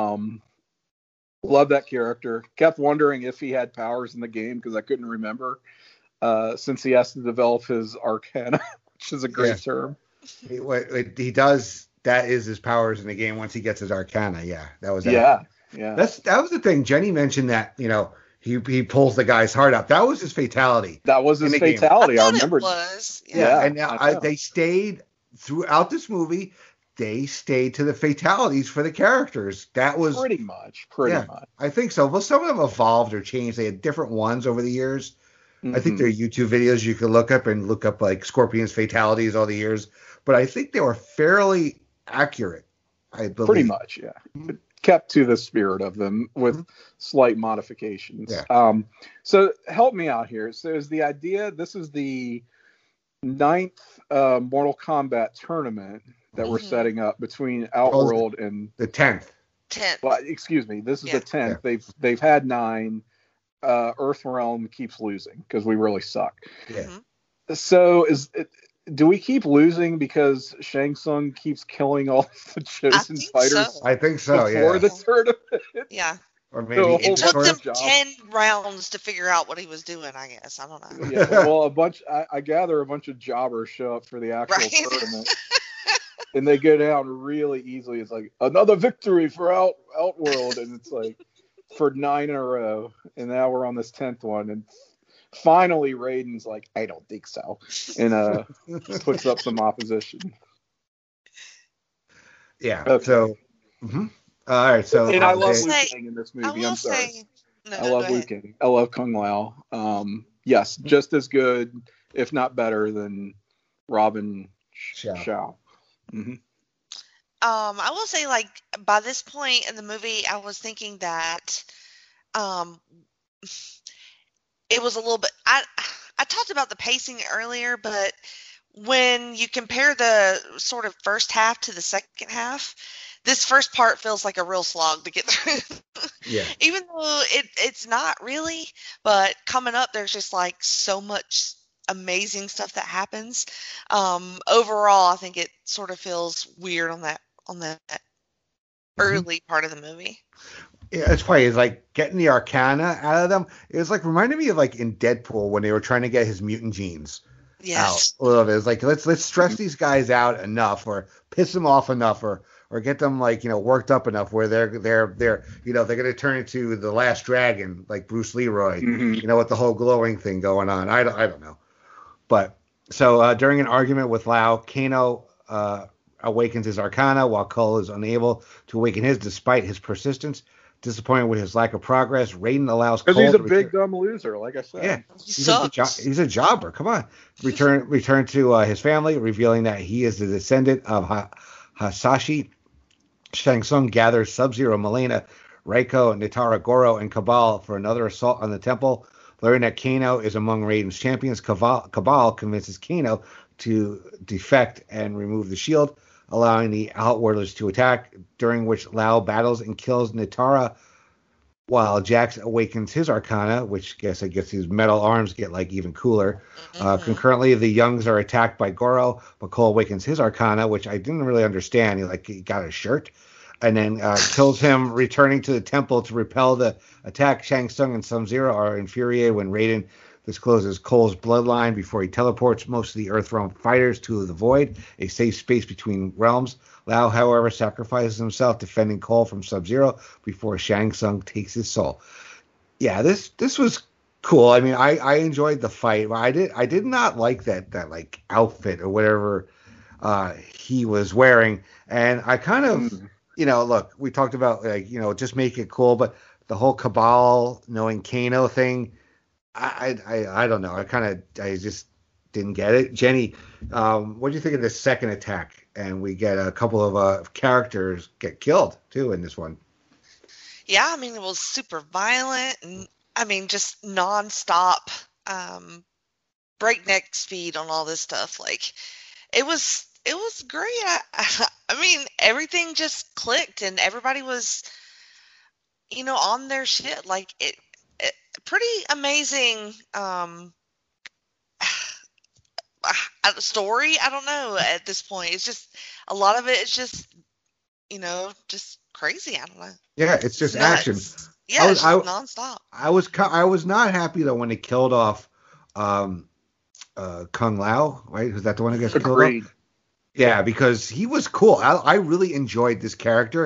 Love that character. Kept wondering if he had powers in the game, because I couldn't remember. Since he has to develop his arcana, which is a great term. He does. That is his powers in the game once he gets his arcana. Yeah, that was. Yeah. Yeah. That was the thing. Jenny mentioned that, he pulls the guy's heart out. That was his fatality. That was his in the game. fatality. I thought remember. it was. Yeah, Yeah. and now they stayed throughout this movie. They stayed to the fatalities for the characters. That was pretty much. I think so. Well, some of them evolved or changed. They had different ones over the years. I think there are YouTube videos you can look up like Scorpion's fatalities all the years. But I think they were fairly accurate. I believe. Pretty much, yeah. It kept to the spirit of them with slight modifications. Yeah. So help me out here. So is the idea this is the 9th Mortal Kombat tournament that we're setting up between Outworld and the 10th. Well, excuse me. This is the 10th. Yeah. They've had 9. Earthrealm keeps losing because we really suck. Yeah. So do we keep losing because Shang Tsung keeps killing all the chosen fighters? So. I think so. Before the tournament. Yeah. Or maybe it took them 10 rounds to figure out what he was doing. I guess I don't know. Yeah. Well, I gather a bunch of jobbers show up for the actual tournament. And they go down really easily. It's like another victory for Outworld, and it's like for 9 in a row, and now we're on this 10th one, and finally Raiden's like, I don't think so, and puts up some opposition. Yeah. Okay. So, all right. So, and I love Liu Kang in this movie. I'm sorry. I love Liu Kang. I love Kung Lao. Yes, just as good, if not better, than Robin Shao. I will say, like, by this point in the movie, I was thinking that it was a little bit. I talked about the pacing earlier, but when you compare the sort of first half to the second half, this first part feels like a real slog to get through. Yeah. Even though it's not really, but coming up, there's just like so much amazing stuff that happens. Overall, I think it sort of feels weird on that early part of the movie. Yeah, it's funny. It's like getting the Arcana out of them. It was like reminded me of like in Deadpool when they were trying to get his mutant genes out a little bit. It's like let's stress these guys out enough, or piss them off enough, or get them like worked up enough where they're they're going to turn into the Last Dragon like Bruce Leroy. With the whole glowing thing going on. I don't know. But so during an argument with Lau, Kano awakens his Arcana while Cole is unable to awaken his despite his persistence. Disappointed with his lack of progress, Raiden allows Cole. Because he's a big dumb loser, like I said. Yeah, he's a jobber. Come on, return to his family, revealing that he is the descendant of Hasashi. Shang Tsung gathers Sub-Zero, Milena, Reiko, Nitara, Goro, and Cabal for another assault on the temple. Learning that Kano is among Raiden's champions, Cabal convinces Kano to defect and remove the shield, allowing the Outworlders to attack, during which Lau battles and kills Nitara, while Jax awakens his Arcana, which I guess his metal arms get like even cooler. Concurrently, the Youngs are attacked by Goro, but Cole awakens his Arcana, which I didn't really understand. He got a shirt, and then kills him, returning to the temple to repel the attack. Shang Tsung and Sub-Zero are infuriated when Raiden discloses Cole's bloodline before he teleports most of the Earthrealm fighters to the Void, a safe space between realms. Lau, however, sacrifices himself, defending Cole from Sub-Zero before Shang Tsung takes his soul. Yeah, this was cool. I mean, I enjoyed the fight. I did not like that like outfit or whatever he was wearing, and I kind of look, we talked about like just make it cool, but the whole Cabal knowing Kano thing. I don't know. I just didn't get it. Jenny, what do you think of this second attack? And we get a couple of characters get killed too in this one. Yeah, I mean it was super violent, and I mean just nonstop, breakneck speed on all this stuff. Like it was great. I mean everything just clicked, and everybody was, on their shit. Like it pretty amazing story. I don't know at this point. It's just a lot of it is just just crazy. I don't know. Yeah, it's just action. Yeah, it's just nonstop. I was not happy though when they killed off Kung Lao, right? Was that the one who gets killed off? Yeah, because he was cool. I really enjoyed this character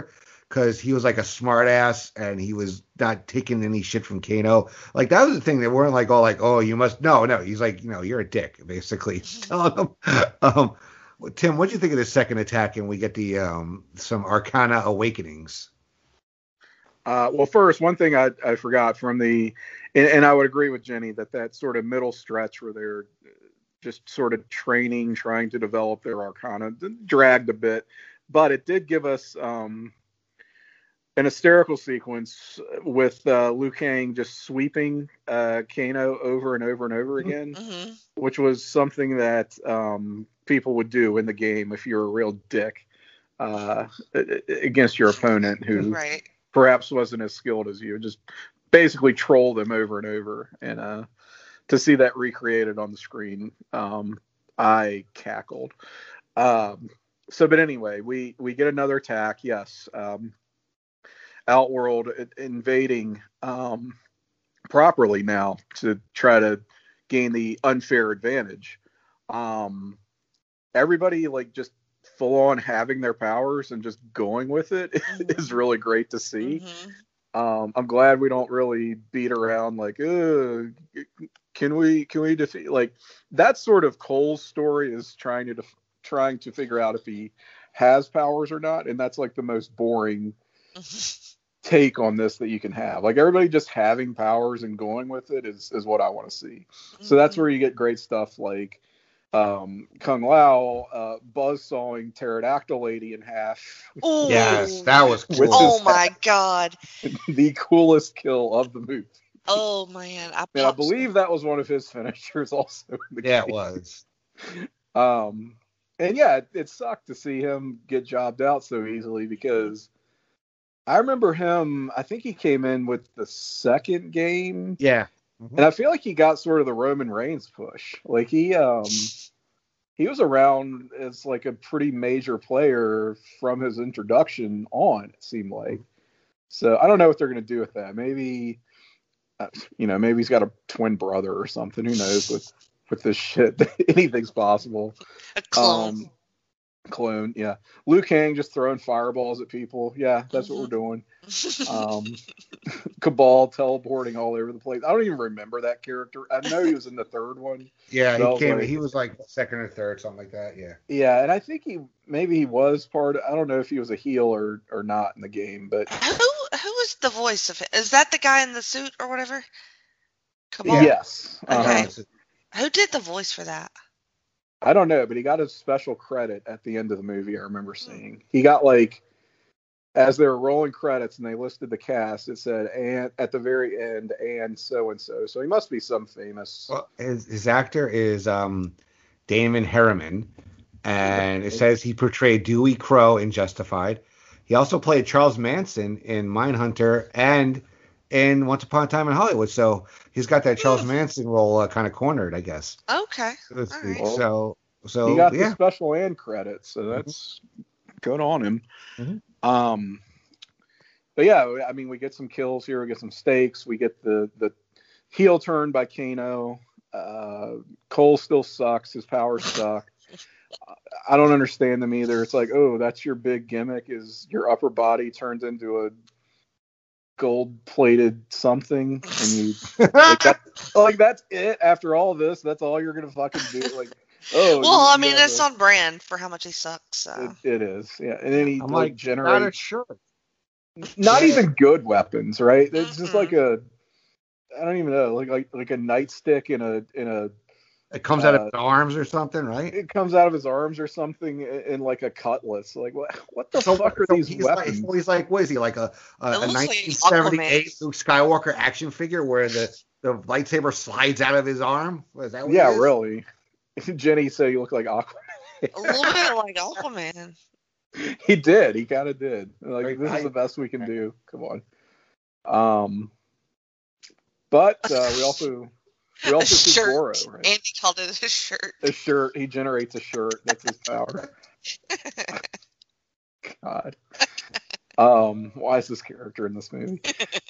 because he was like a smart ass and he was not taking any shit from Kano. Like that was the thing. They weren't like all like, oh, you must no. He's like, you're a dick, basically telling him. Tim, what do you think of the second attack? And we get the some Arcana awakenings. Well, first, one thing I forgot from and I would agree with Jenny that sort of middle stretch where they're just sort of trying to develop their Arcana dragged a bit, but it did give us an hysterical sequence with Liu Kang just sweeping Kano over and over and over again, which was something that people would do in the game if you're a real dick against your opponent who perhaps wasn't as skilled as you. Just basically troll them over and over. And to see that recreated on the screen, I cackled. But anyway, we get another attack. Yes. Outworld invading properly now to try to gain the unfair advantage. Everybody like just full on having their powers and just going with it is really great to see. I'm glad we don't really beat around like, can we defeat, like that sort of Cole's story is trying to figure out if he has powers or not, and that's like the most boring take on this that you can have. Like everybody just having powers and going with it is what I want to see. So that's where you get great stuff like Kung Lao buzzsawing pterodactyl lady in half. Ooh, yes, that was cool. Oh my god, the coolest kill of the movie. Oh man, I believe that was one of his finishers also in the game. Yeah, it was. And yeah, it sucked to see him get jobbed out so easily because I remember him, I think he came in with the second game. Yeah. And I feel like he got sort of the Roman Reigns push. Like he was around as like a pretty major player from his introduction on, it seemed like. So I don't know what they're going to do with that. Maybe, maybe he's got a twin brother or something. Who knows with this shit? Anything's possible. A clone. Clone, yeah. Liu Kang just throwing fireballs at people. Yeah, that's what we're doing. Cabal teleporting all over the place. I don't even remember that character. I know he was in the third one. Yeah, he was like second or third, something like that. Yeah. Yeah, and I think he was part of, I don't know if he was a heel or not in the game, but who was the voice of it? Is that the guy in the suit or whatever? Cabal? Yes. Okay. Who did the voice for that? I don't know, but he got a special credit at the end of the movie. I remember seeing he got like, as they were rolling credits and they listed the cast, it said and at the very end and so. So he must be some famous. Well, his actor is Damon Herriman, and it says he portrayed Dewey Crow in Justified. He also played Charles Manson in Mindhunter and in Once Upon a Time in Hollywood. So he's got that Charles Manson role kind of cornered, I guess. Okay. Right. So he got the special and credits, so that's good on him. But yeah, I mean, we get some kills here, we get some stakes, we get the heel turn by Kano. Cole still sucks, his powers suck. I don't understand them either. It's like, oh, that's your big gimmick, is your upper body turns into a gold-plated something, and you like that's it. After all this, that's all you're gonna fucking do. Like, oh. Well, I mean, that's on brand for how much he sucks. So. It is, yeah. And then he generates not a shirt. Not even good weapons, right? It's just like I don't even know, like a nightstick in a. It comes out of his arms or something, right? It comes out of his arms or something in like a cutlass. Like, what the fuck are these weapons? He's like, what is he, like a 1978 Luke Skywalker action figure where the lightsaber slides out of his arm? Is that what it is? Really. Jenny said he looked like Aquaman. A little bit like Aquaman. He did. He kind of did. Like, this is the best we can do. Come on. But we also see Goro, right? Andy called it a shirt. A shirt. He generates a shirt. That's his power. God. Why is this character in this movie?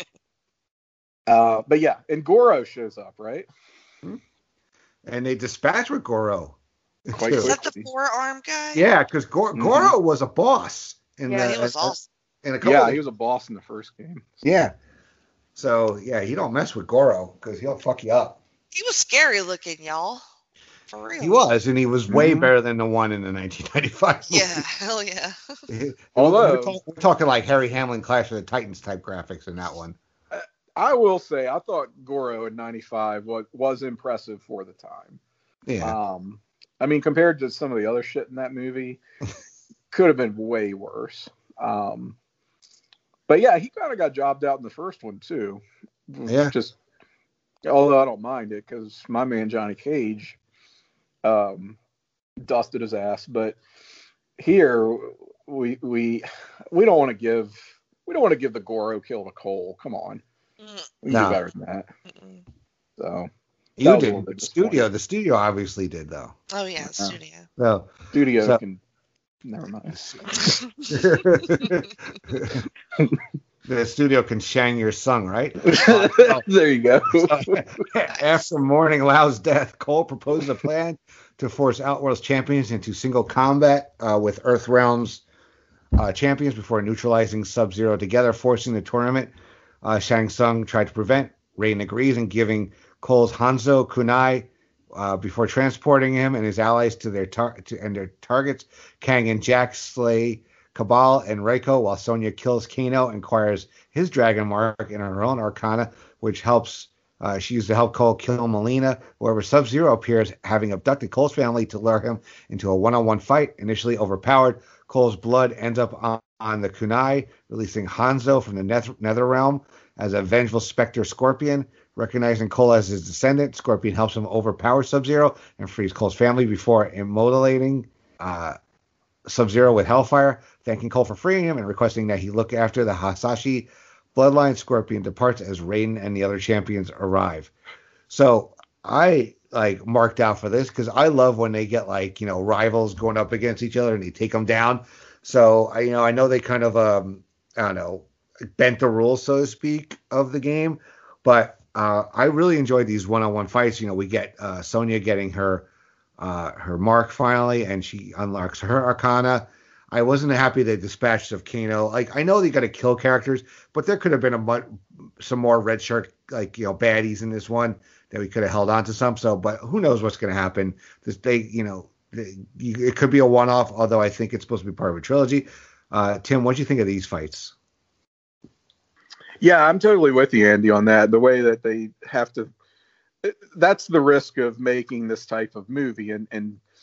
But yeah, and Goro shows up, right? And they dispatch with Goro. Is that the forearm guy? Yeah, because Goro was a boss. He was awesome. in a couple. Yeah, he was a boss in the first game. Yeah. So yeah, he don't mess with Goro because he'll fuck you up. He was scary looking, y'all. For real. He was, and he was way better than the one in the 1995 movie. Yeah, hell yeah. Although we're talking like Harry Hamlin Clash of the Titans type graphics in that one. I will say, I thought Goro in '95 was impressive for the time. Yeah. I mean, compared to some of the other shit in that movie, could have been way worse. But yeah, he kind of got jobbed out in the first one too. Yeah. Just, although I don't mind it because my man Johnny Cage dusted his ass. But here we don't want to give the Goro kill to Cole. Come on, we do better than that. So you did. The studio obviously did though. Oh yeah, the studio. So studio can. Never mind. The studio can shang your sung, right? There you go. After mourning Lau's death, Cole proposes a plan to force Outworld's champions into single combat with Earthrealm's champions before neutralizing Sub-Zero together, forcing the tournament. Shang Tsung tried to prevent. Raiden agrees and giving Cole's Hanzo kunai before transporting him and his allies to their targets. Kang and Jack slay Cabal and Reiko, while Sonya kills Kano and acquires his dragon mark in her own Arcana, which helps. She used to help Cole kill Melina. However, Sub-Zero appears, having abducted Cole's family to lure him into a one-on-one fight. Initially overpowered, Cole's blood ends up on the kunai, releasing Hanzo from the Nether Realm as a vengeful Spectre Scorpion. Recognizing Cole as his descendant, Scorpion helps him overpower Sub-Zero and frees Cole's family before immolating Sub-Zero with Hellfire. Thanking Cole for freeing him and requesting that he look after the Hasashi bloodline, Scorpion departs as Raiden and the other champions arrive. So I marked out for this because I love when they get rivals going up against each other and they take them down. So I know they kind of bent the rules, so to speak, of the game, but I really enjoyed these one-on-one fights. We get Sonya getting her mark finally, and she unlocks her Arcana. I wasn't happy they dispatched of Kano. I know they got to kill characters, but there could have been some more red shirt baddies in this one that we could have held on to some. So, but who knows what's going to happen? It could be a one-off, although I think it's supposed to be part of a trilogy. Tim, what do you think of these fights? Yeah, I'm totally with you, Andy, on that. The way that they have to, that's the risk of making this type of movie and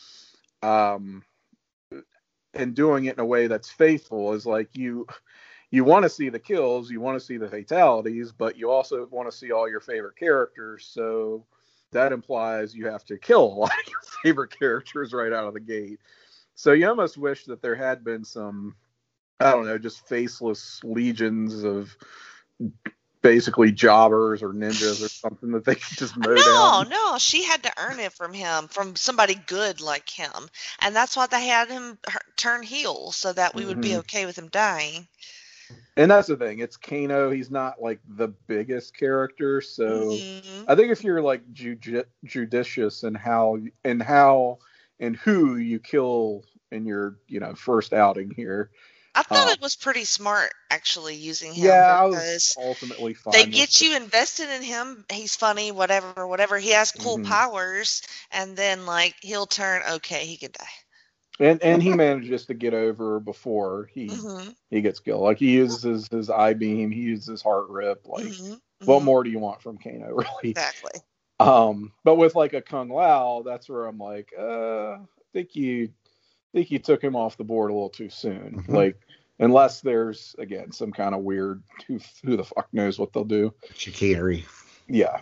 doing it in a way that's faithful is you want to see the kills, you want to see the fatalities, but you also want to see all your favorite characters. So that implies you have to kill a lot of your favorite characters right out of the gate. So you almost wish that there had been some, I don't know, just faceless legions of basically jobbers or ninjas or something that they could just mow down. No, she had to earn it from somebody good like him, and that's why they had him turn heel so that we would be okay with him dying. And that's the thing, it's Kano. He's not the biggest character, so I think if you're judicious in how and who you kill in your first outing here. I thought it was pretty smart, actually, using him. Yeah, I was ultimately fine. They get you invested in him. He's funny, whatever. He has cool powers, and then he'll turn. Okay, he could die. And he manages to get over before he gets killed. He uses his eye beam. He uses his heart rip. What more do you want from Kano, really? Exactly. But with a Kung Lao, that's where I'm I think you took him off the board a little too soon. Unless there's again some kind of weird who the fuck knows what they'll do. Chicanery. Yeah.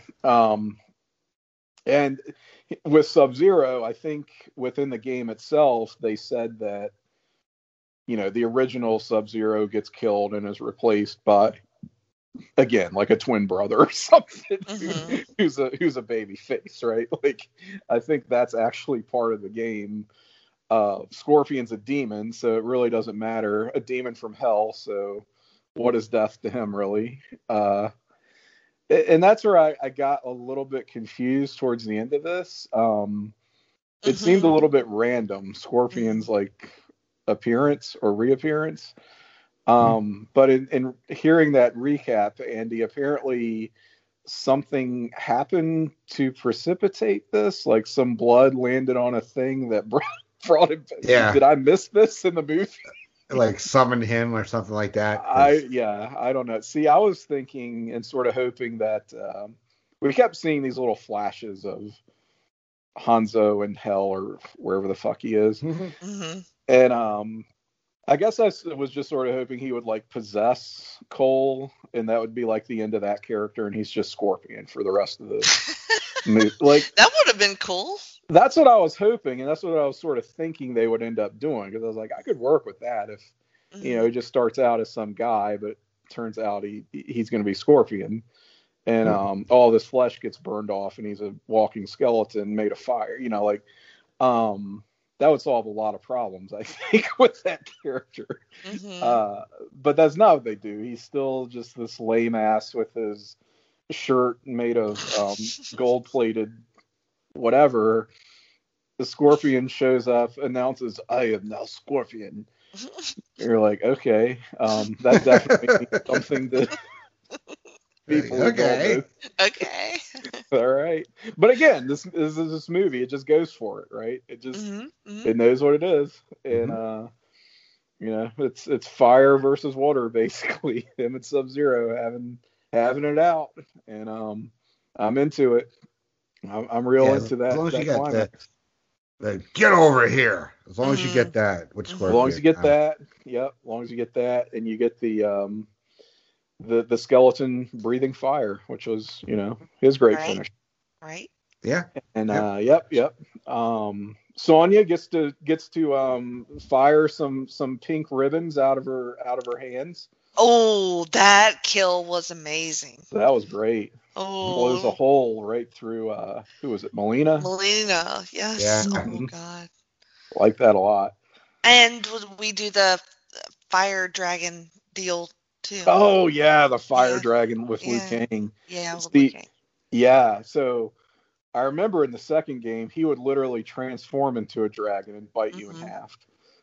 And with Sub-Zero, I think within the game itself, they said that the original Sub-Zero gets killed and is replaced by, again, a twin brother or something who's a baby face, right? I think that's actually part of the game. Scorpion's a demon, so it really doesn't matter. A demon from hell, so what is death to him, really? And that's where I got a little bit confused towards the end of this. It seemed a little bit random, Scorpion's appearance or reappearance. But in hearing that recap, Andy, apparently something happened to precipitate this. Like some blood landed on a thing that brought him. Yeah. Did I miss this in the movie? Like summoned him or something like that. I don't know. See, I was thinking and sort of hoping that we kept seeing these little flashes of Hanzo in hell or wherever the fuck he is, and I guess I was just sort of hoping he would like possess Cole, and that would be like the end of that character, and he's just Scorpion for the rest of the movie. Like that would have been cool. That's what I was hoping, and that's what I was sort of thinking they would end up doing, because I was like, I could work with that if, he just starts out as some guy, but turns out he's going to be Scorpion, and all this flesh gets burned off, and he's a walking skeleton made of fire. That would solve a lot of problems, I think, with that character. But that's not what they do. He's still just this lame ass with his shirt made of gold-plated whatever. The Scorpion shows up, announces, "I am now Scorpion." You're like, okay, that definitely means something to people. Okay. All right. But again, this movie, it just goes for it, right? It just it knows what it is, and it's fire versus water, basically. Him and Sub-Zero having it out, and I'm into it. I'm real into that. As long as you climax. get the get over here. As long as you get that, which as long as you get that, yep. As long as you get that, and you get the skeleton breathing fire, which was his great finish. Right. Yeah. And yep. Sonya gets to fire some pink ribbons out of her hands. Oh, that kill was amazing. So that was great. Oh, blows a hole right through who was it? Melina, yes. Yeah. Oh god. Like that a lot. And we do the fire dragon deal too. Oh yeah, the fire dragon with Liu Kang. Yeah, with Liu Kang. Yeah, so I remember in the second game he would literally transform into a dragon and bite you in half.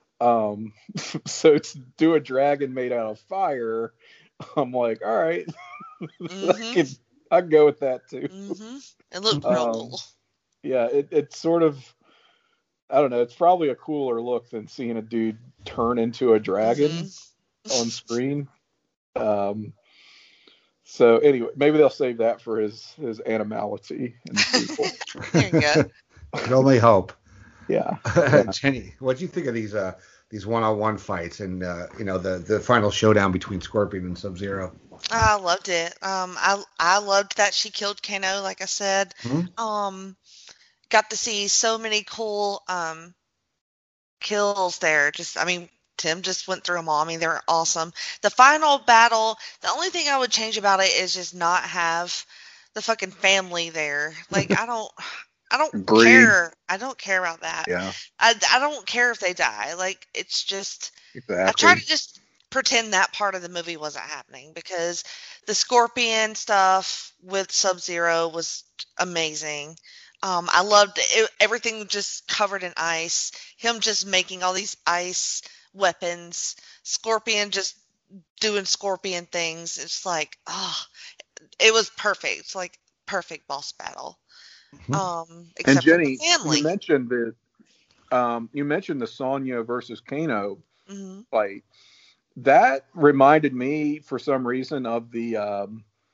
So to do a dragon made out of fire, I'm like, all right, I can go with that too. It looked real cool. Yeah, it's sort of, I don't know, it's probably a cooler look than seeing a dude turn into a dragon on screen. So anyway, maybe they'll save that for his animality in the sequel. There you go. I can only hope. Yeah. Jenny, what do you think of these one-on-one fights and the final showdown between Scorpion and Sub-Zero? I loved it. I loved that she killed Kano, like I said. Got to see so many cool kills there. Tim just went through them all. I mean, they're awesome. The final battle, the only thing I would change about it is just not have the fucking family there. Like, I don't care. I don't care about that. Yeah. I don't care if they die. Like, it's just, exactly. I try to just pretend that part of the movie wasn't happening, because the Scorpion stuff with Sub-Zero was amazing. I loved everything just covered in ice. Him just making all these ice weapons. Scorpion just doing Scorpion things. It's like, it was perfect. It's like perfect boss battle. Except and Jenny, for the family. you mentioned the Sonya versus Kano fight. That reminded me, for some reason, of the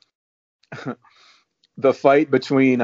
the fight between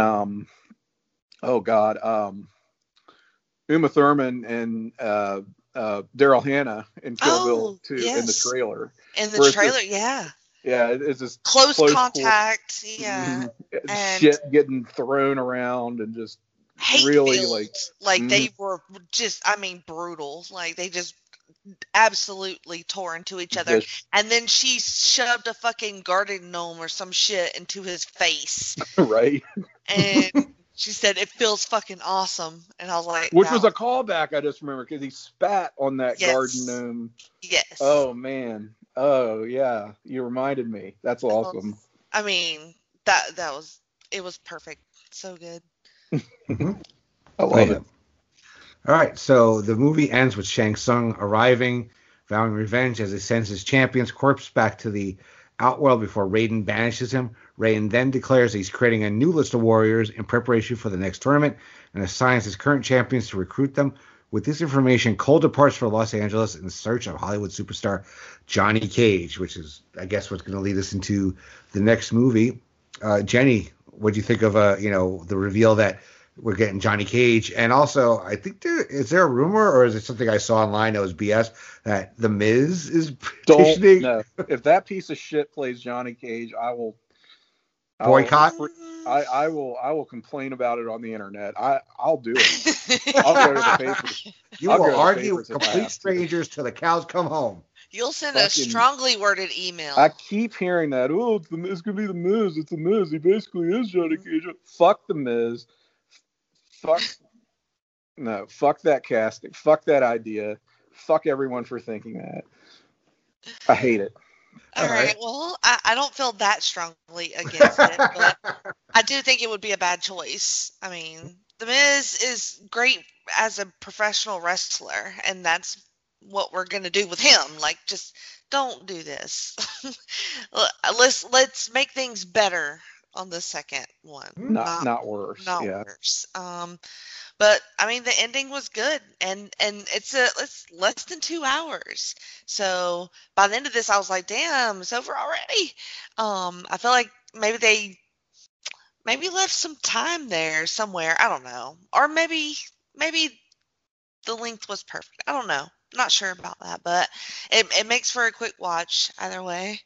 Uma Thurman and Daryl Hannah in Kill Bill 2 in the trailer. In the trailer, yeah, it's just close contact, and shit getting thrown around and just really like they were just, I mean, brutal. Like, they just absolutely tore into each other. And then she shoved a fucking garden gnome or some shit into his face. Right. And she said, "It feels fucking awesome." And I was like, which was a callback, I just remember, because he spat on that garden gnome. Yes. Oh man. Oh yeah. You reminded me. That's awesome. I mean, it was perfect. So good. I love it. All right, so the movie ends with Shang Tsung arriving vowing revenge as he sends his champion's corpse back to the Outworld before Raiden banishes him. Raiden then declares he's creating a new list of warriors in preparation for the next tournament and assigns his current champions to recruit them. With this information, Cole departs for Los Angeles in search of Hollywood superstar Johnny Cage, which is, I guess, what's going to lead us into the next movie. Jenny, what do you think of the reveal that we're getting Johnny Cage? And also, I think is there a rumor, or is it something I saw online that was BS, that The Miz is petitioning? No. If that piece of shit plays Johnny Cage, I will boycott. I will complain about it on the internet. I'll do it. I'll go to the papers. You will argue with complete strangers till the cows come home. You'll send a strongly worded email. I keep hearing that. Oh, it's gonna be the Miz. It's the Miz. He basically is Johnny Cage. Fuck the Miz. Fuck that casting. Fuck that idea. Fuck everyone for thinking that. I hate it. All right. Well, I don't feel that strongly against it, but I do think it would be a bad choice. I mean, The Miz is great as a professional wrestler, and that's what we're going to do with him. Like, just don't do this. Let's make things better on the second one. Not worse. Not worse. But I mean, the ending was good, and it's less than 2 hours. So by the end of this, I was like, damn, it's over already. I feel like maybe they left some time there somewhere. I don't know, or maybe the length was perfect. I don't know. Not sure about that, but it makes for a quick watch either way.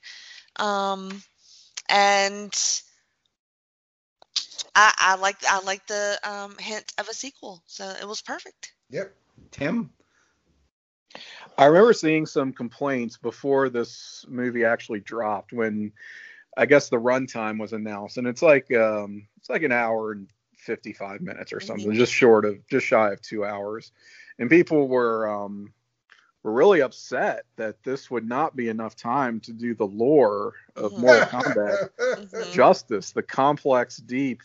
And I like the hint of a sequel, so it was perfect. Yep. Tim? I remember seeing some complaints before this movie actually dropped when I guess the runtime was announced, and it's like an hour and 55 minutes or something, just shy of 2 hours, and people were really upset that this would not be enough time to do the lore of Mortal Kombat justice, the complex, deep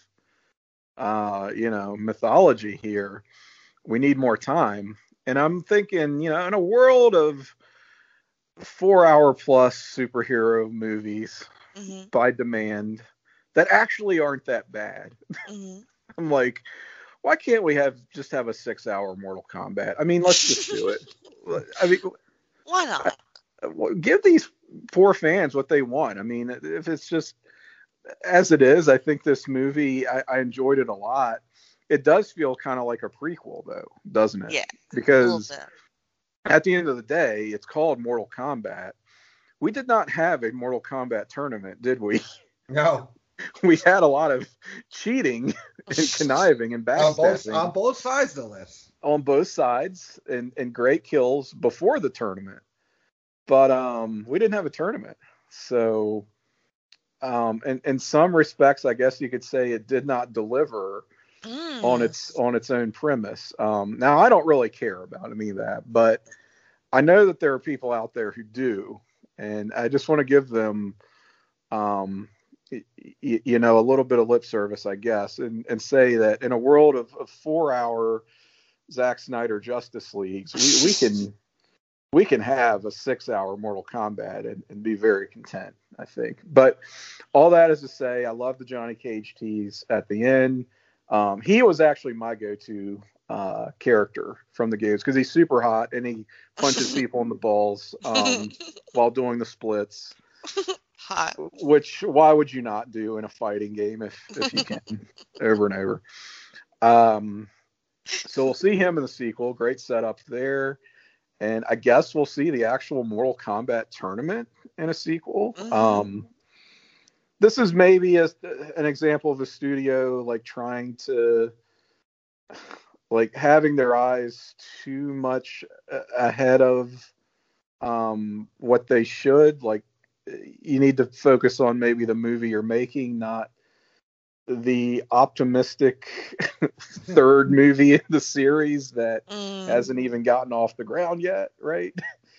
mythology here. We need more time. And I'm thinking, in a world of 4-hour plus superhero movies by demand that actually aren't that bad. I'm like, why can't we have a 6-hour Mortal Kombat? I mean, let's just do it. I mean, why not? Give these poor fans what they want. I mean, if it's just as it is, I think this movie, I enjoyed it a lot. It does feel kind of like a prequel, though, doesn't it? Yeah. Because at the end of the day, it's called Mortal Kombat. We did not have a Mortal Kombat tournament, did we? No. We had a lot of cheating and conniving and backstabbing. On both sides of this. On both sides, and great kills before the tournament. But we didn't have a tournament. So in some respects, I guess you could say it did not deliver on its own premise. Now, I don't really care about any of that, but I know that there are people out there who do, and I just want to give them a little bit of lip service, I guess, and say that in a world of 4-hour Zack Snyder Justice Leagues, we can have a 6-hour Mortal Kombat and be very content, I think. But all that is to say, I love the Johnny Cage tease at the end. He was actually my go-to character from the games because he's super hot and he punches people in the balls while doing the splits. Hot. Which, why would you not do in a fighting game if you can over and over? So we'll see him in the sequel. Great setup there. And I guess we'll see the actual Mortal Kombat tournament in a sequel. This is maybe an example of a studio like trying to like having their eyes too much ahead of what they should. Like, you need to focus on maybe the movie you're making, not the optimistic third movie in the series that hasn't even gotten off the ground yet, right?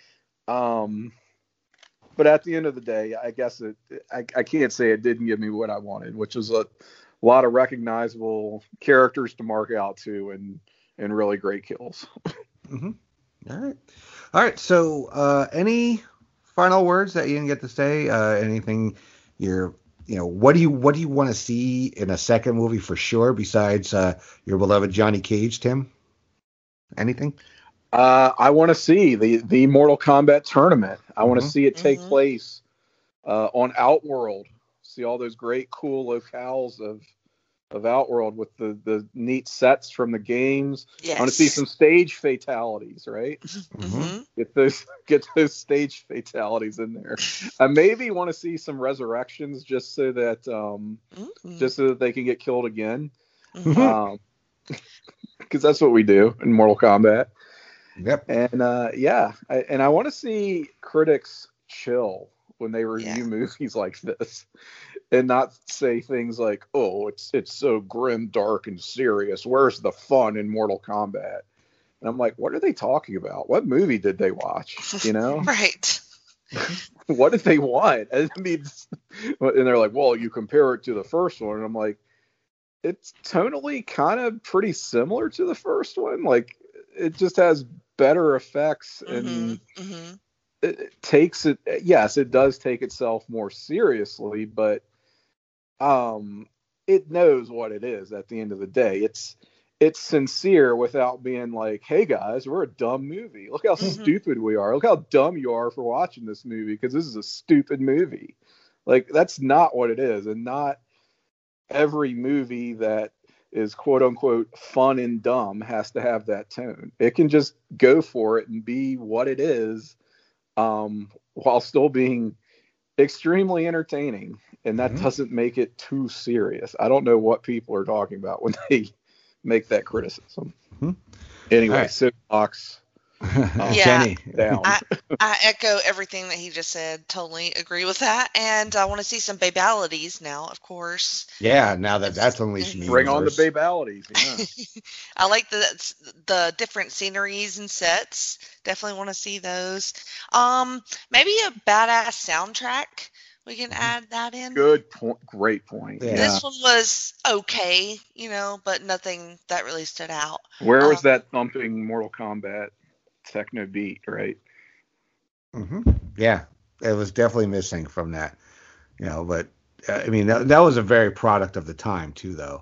But at the end of the day, I guess I can't say it didn't give me what I wanted, which is a lot of recognizable characters to mark out to and really great kills. All right. So, any final words that you didn't get to say? Anything what do you want to see in a second movie for sure besides your beloved Johnny Cage, Tim? Anything? I want to see the Mortal Kombat tournament. I want to see it take place on Outworld. See all those great, cool locales of Outworld with the neat sets from the games. Yes. I want to see some stage fatalities, right? Mm-hmm. Get those stage fatalities in there. I maybe want to see some resurrections just so that they can get killed again. Because that's what we do in Mortal Kombat. Yep. And I want to see critics chill when they review movies like this, and not say things like, "Oh, it's so grim, dark, and serious. Where's the fun in Mortal Kombat?" And I'm like, "What are they talking about? What movie did they watch? You know, Right? What did they want?" I mean, and they're like, "Well, you compare it to the first one," and I'm like, "It's tonally kind of pretty similar to the first one. Like, it just has better effects and." It takes it. Yes, it does take itself more seriously, but it knows what it is at the end of the day. It's sincere without being like, "Hey guys, we're a dumb movie. Look how stupid we are. Look how dumb you are for watching this movie because this is a stupid movie." Like, that's not what it is, and not every movie that is quote unquote fun and dumb has to have that tone. It can just go for it and be what it is. While still being extremely entertaining, and that doesn't make it too serious. I don't know what people are talking about when they make that criticism. Anyway, right. Soapbox. Jenny. Down. I echo everything that he just said. Totally agree with that. And I want to see some babalities now, of course. Yeah, now that's unleashing the Bring universe. on the babalities. Yeah. I like the different sceneries and sets. Definitely want to see those. Maybe a badass soundtrack. We can add that in. Good point. Great point. Yeah. This one was okay, but nothing that really stood out. Where was that thumping Mortal Kombat techno beat, right? Yeah, it was definitely missing from that, but I mean that was a very product of the time too, though,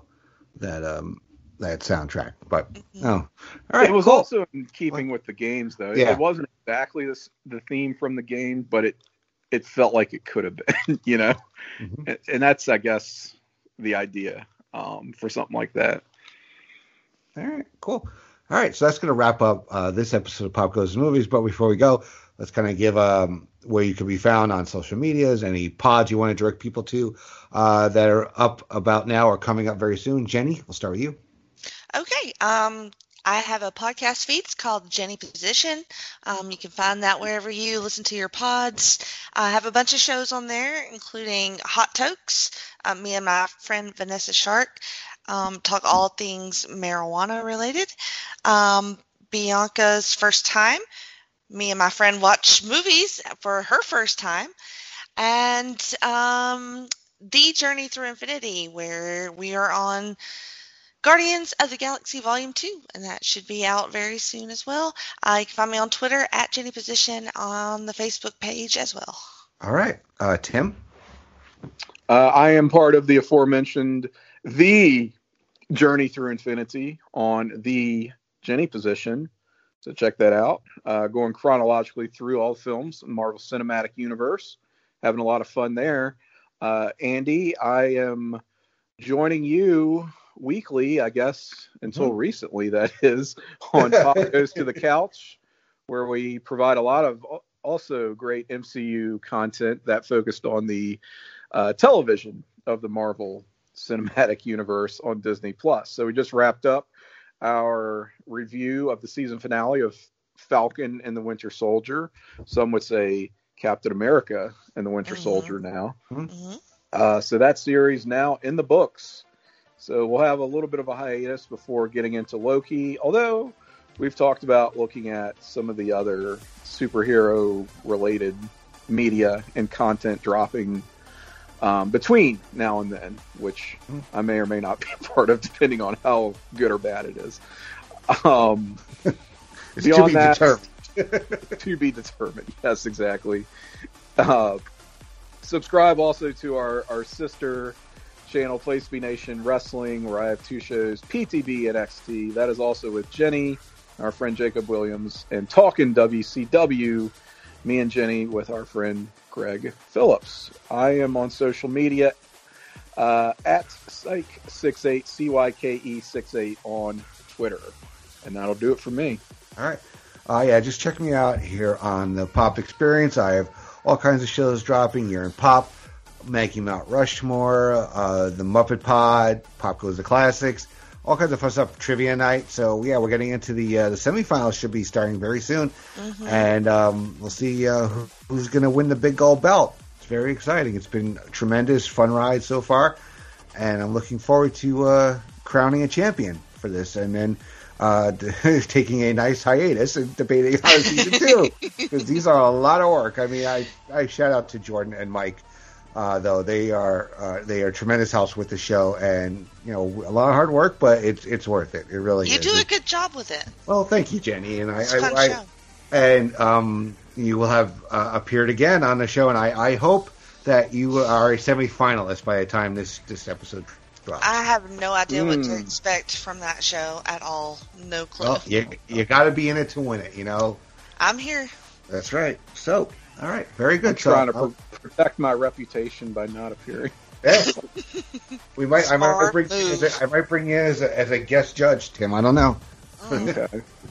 that soundtrack. But all right, it was cool. also in keeping with the games, though. Yeah. It wasn't exactly the theme from the game, but it felt like it could have been, and that's, I guess, the idea for something like that. All right, cool. All right, so that's going to wrap up this episode of Pop Goes Movies. But before we go, let's kind of give where you can be found on social medias, any pods you want to direct people to that are up about now or coming up very soon. Jenny, we'll start with you. Okay. I have a podcast feed. It's called Jenny Position. You can find that wherever you listen to your pods. I have a bunch of shows on there, including Hot Tokes. Me and my friend Vanessa Shark talk all things marijuana related. Bianca's First Time. Me and my friend watch movies for her first time. And The Journey Through Infinity, where we are on Guardians of the Galaxy Volume 2, and that should be out very soon as well. You can find me on Twitter at Jenny Position, on the Facebook page as well. All right. Tim? I am part of the aforementioned The Journey Through Infinity on the Jenny Position, so check that out. Going chronologically through all films in Marvel Cinematic Universe, having a lot of fun there. Andy, I am joining you weekly, I guess, until recently, that is, on Pop Goes to the Couch, where we provide a lot of also great MCU content that focused on the television of the Marvel Cinematic Universe on Disney Plus. So we just wrapped up our review of the season finale of Falcon and the Winter Soldier. Some would say Captain America and the Winter Soldier now. So that series now in the books. So we'll have a little bit of a hiatus before getting into Loki, although we've talked about looking at some of the other superhero-related media and content dropping between now and then, which I may or may not be a part of, depending on how good or bad it is. It's to be determined. To be determined. Yes, exactly. Subscribe also to our sister channel, Place to Be Nation Wrestling, where I have 2 shows, PTB and XT. That is also with Jenny, our friend Jacob Williams, and Talkin' WCW, me and Jenny with our friend Greg Phillips. I am on social media at Syke68, CYKE68 on Twitter. And that'll do it for me. All right. Yeah, just check me out here on the Pop Experience. I have all kinds of shows dropping. You're in Pop, making Mount Rushmore, the Muppet Pod, Pop Goes the Classics, all kinds of fun stuff, trivia night. So, yeah, we're getting into the semifinals, should be starting very soon. Mm-hmm. And we'll see who's going to win the big gold belt. It's very exciting. It's been a tremendous, fun ride so far. And I'm looking forward to crowning a champion for this. And then taking a nice hiatus and debating on season 2, because these are a lot of work. I mean, I shout out to Jordan and Mike, though they are tremendous helps with the show, and a lot of hard work, but it's worth it. It really is. You do a good job with it. Well, thank you, Jenny, and it's a fun show. And you will have appeared again on the show, and I hope that you are a semifinalist by the time this episode. I have no idea what to expect from that show at all. No clue. Well, you got to be in it to win it, I'm here. That's right. So, all right, very good. I'm trying to protect my reputation by not appearing. Yeah. I might bring you in as a guest judge, Tim. I don't know. Okay.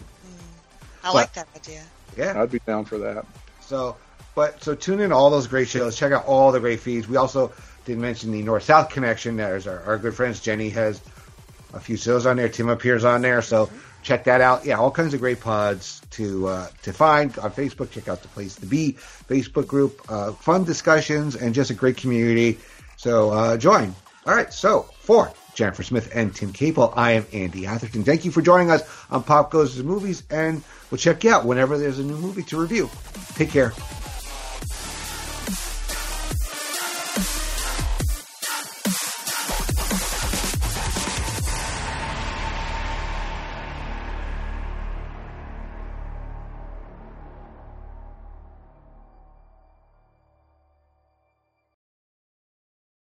I like that idea. Yeah, I'd be down for that. So tune in to all those great shows. Check out all the great feeds. We also didn't mention the North-South connection. There's our good friends. Jenny has a few shows on there. Tim appears on there. So check that out. Yeah, all kinds of great pods to find on Facebook. Check out the Place to Be Facebook group. Fun discussions and just a great community. So join. All right. So for Jennifer Smith and Tim Capel, I am Andy Atherton. Thank you for joining us on Pop Goes to Movies, and we'll check you out whenever there's a new movie to review. Take care.